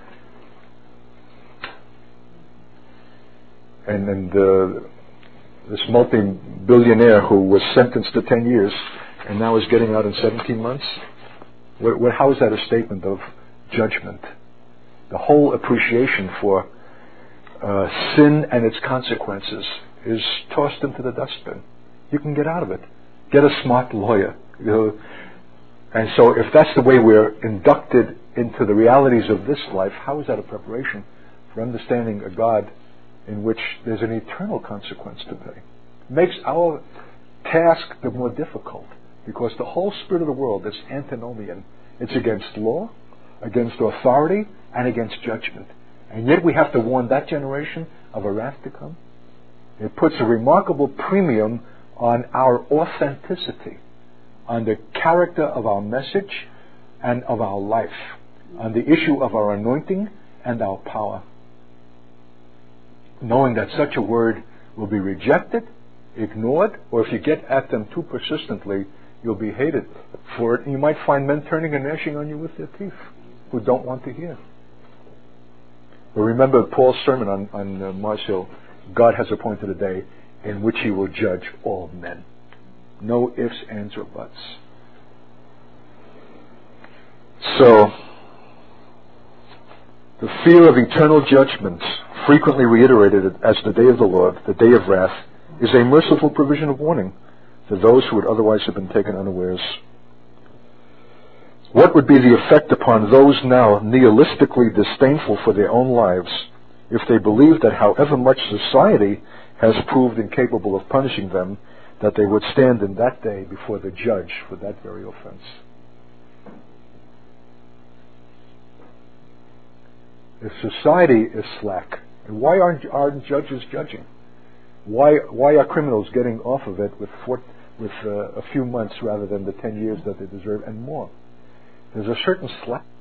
And, and uh, this multi-billionaire who was sentenced to ten years and now is getting out in seventeen months, what, what, how is that a statement of judgment? The whole appreciation for uh, sin and its consequences is tossed into the dustbin. You can get out of it. Get a smart lawyer. You know. And so if that's the way we're inducted into the realities of this life, how is that a preparation for understanding a God in which there's an eternal consequence to pay? It makes our task the more difficult, because the whole spirit of the world is antinomian. It's against law, against authority, and against judgment. And yet we have to warn that generation of a wrath to come. It puts a remarkable premium on our authenticity, on the character of our message and of our life, on the issue of our anointing and our power. Knowing that such a word will be rejected, ignored, or if you get at them too persistently, you'll be hated for it. And you might find men turning and gnashing on you with their teeth who don't want to hear. But remember Paul's sermon on, on uh, Mars Hill. God has appointed a day in which He will judge all men. No ifs, ands, or buts. So, the fear of eternal judgment, frequently reiterated as the day of the Lord, the day of wrath, is a merciful provision of warning to those who would otherwise have been taken unawares. What would be the effect upon those now nihilistically disdainful for their own lives if they believed that however much society has proved incapable of punishing them, that they would stand in that day before the judge for that very offense? If society is slack, and why aren't, aren't judges judging? Why why are criminals getting off of it with four, with uh, a few months rather than the ten years that they deserve and more? There's a certain slack.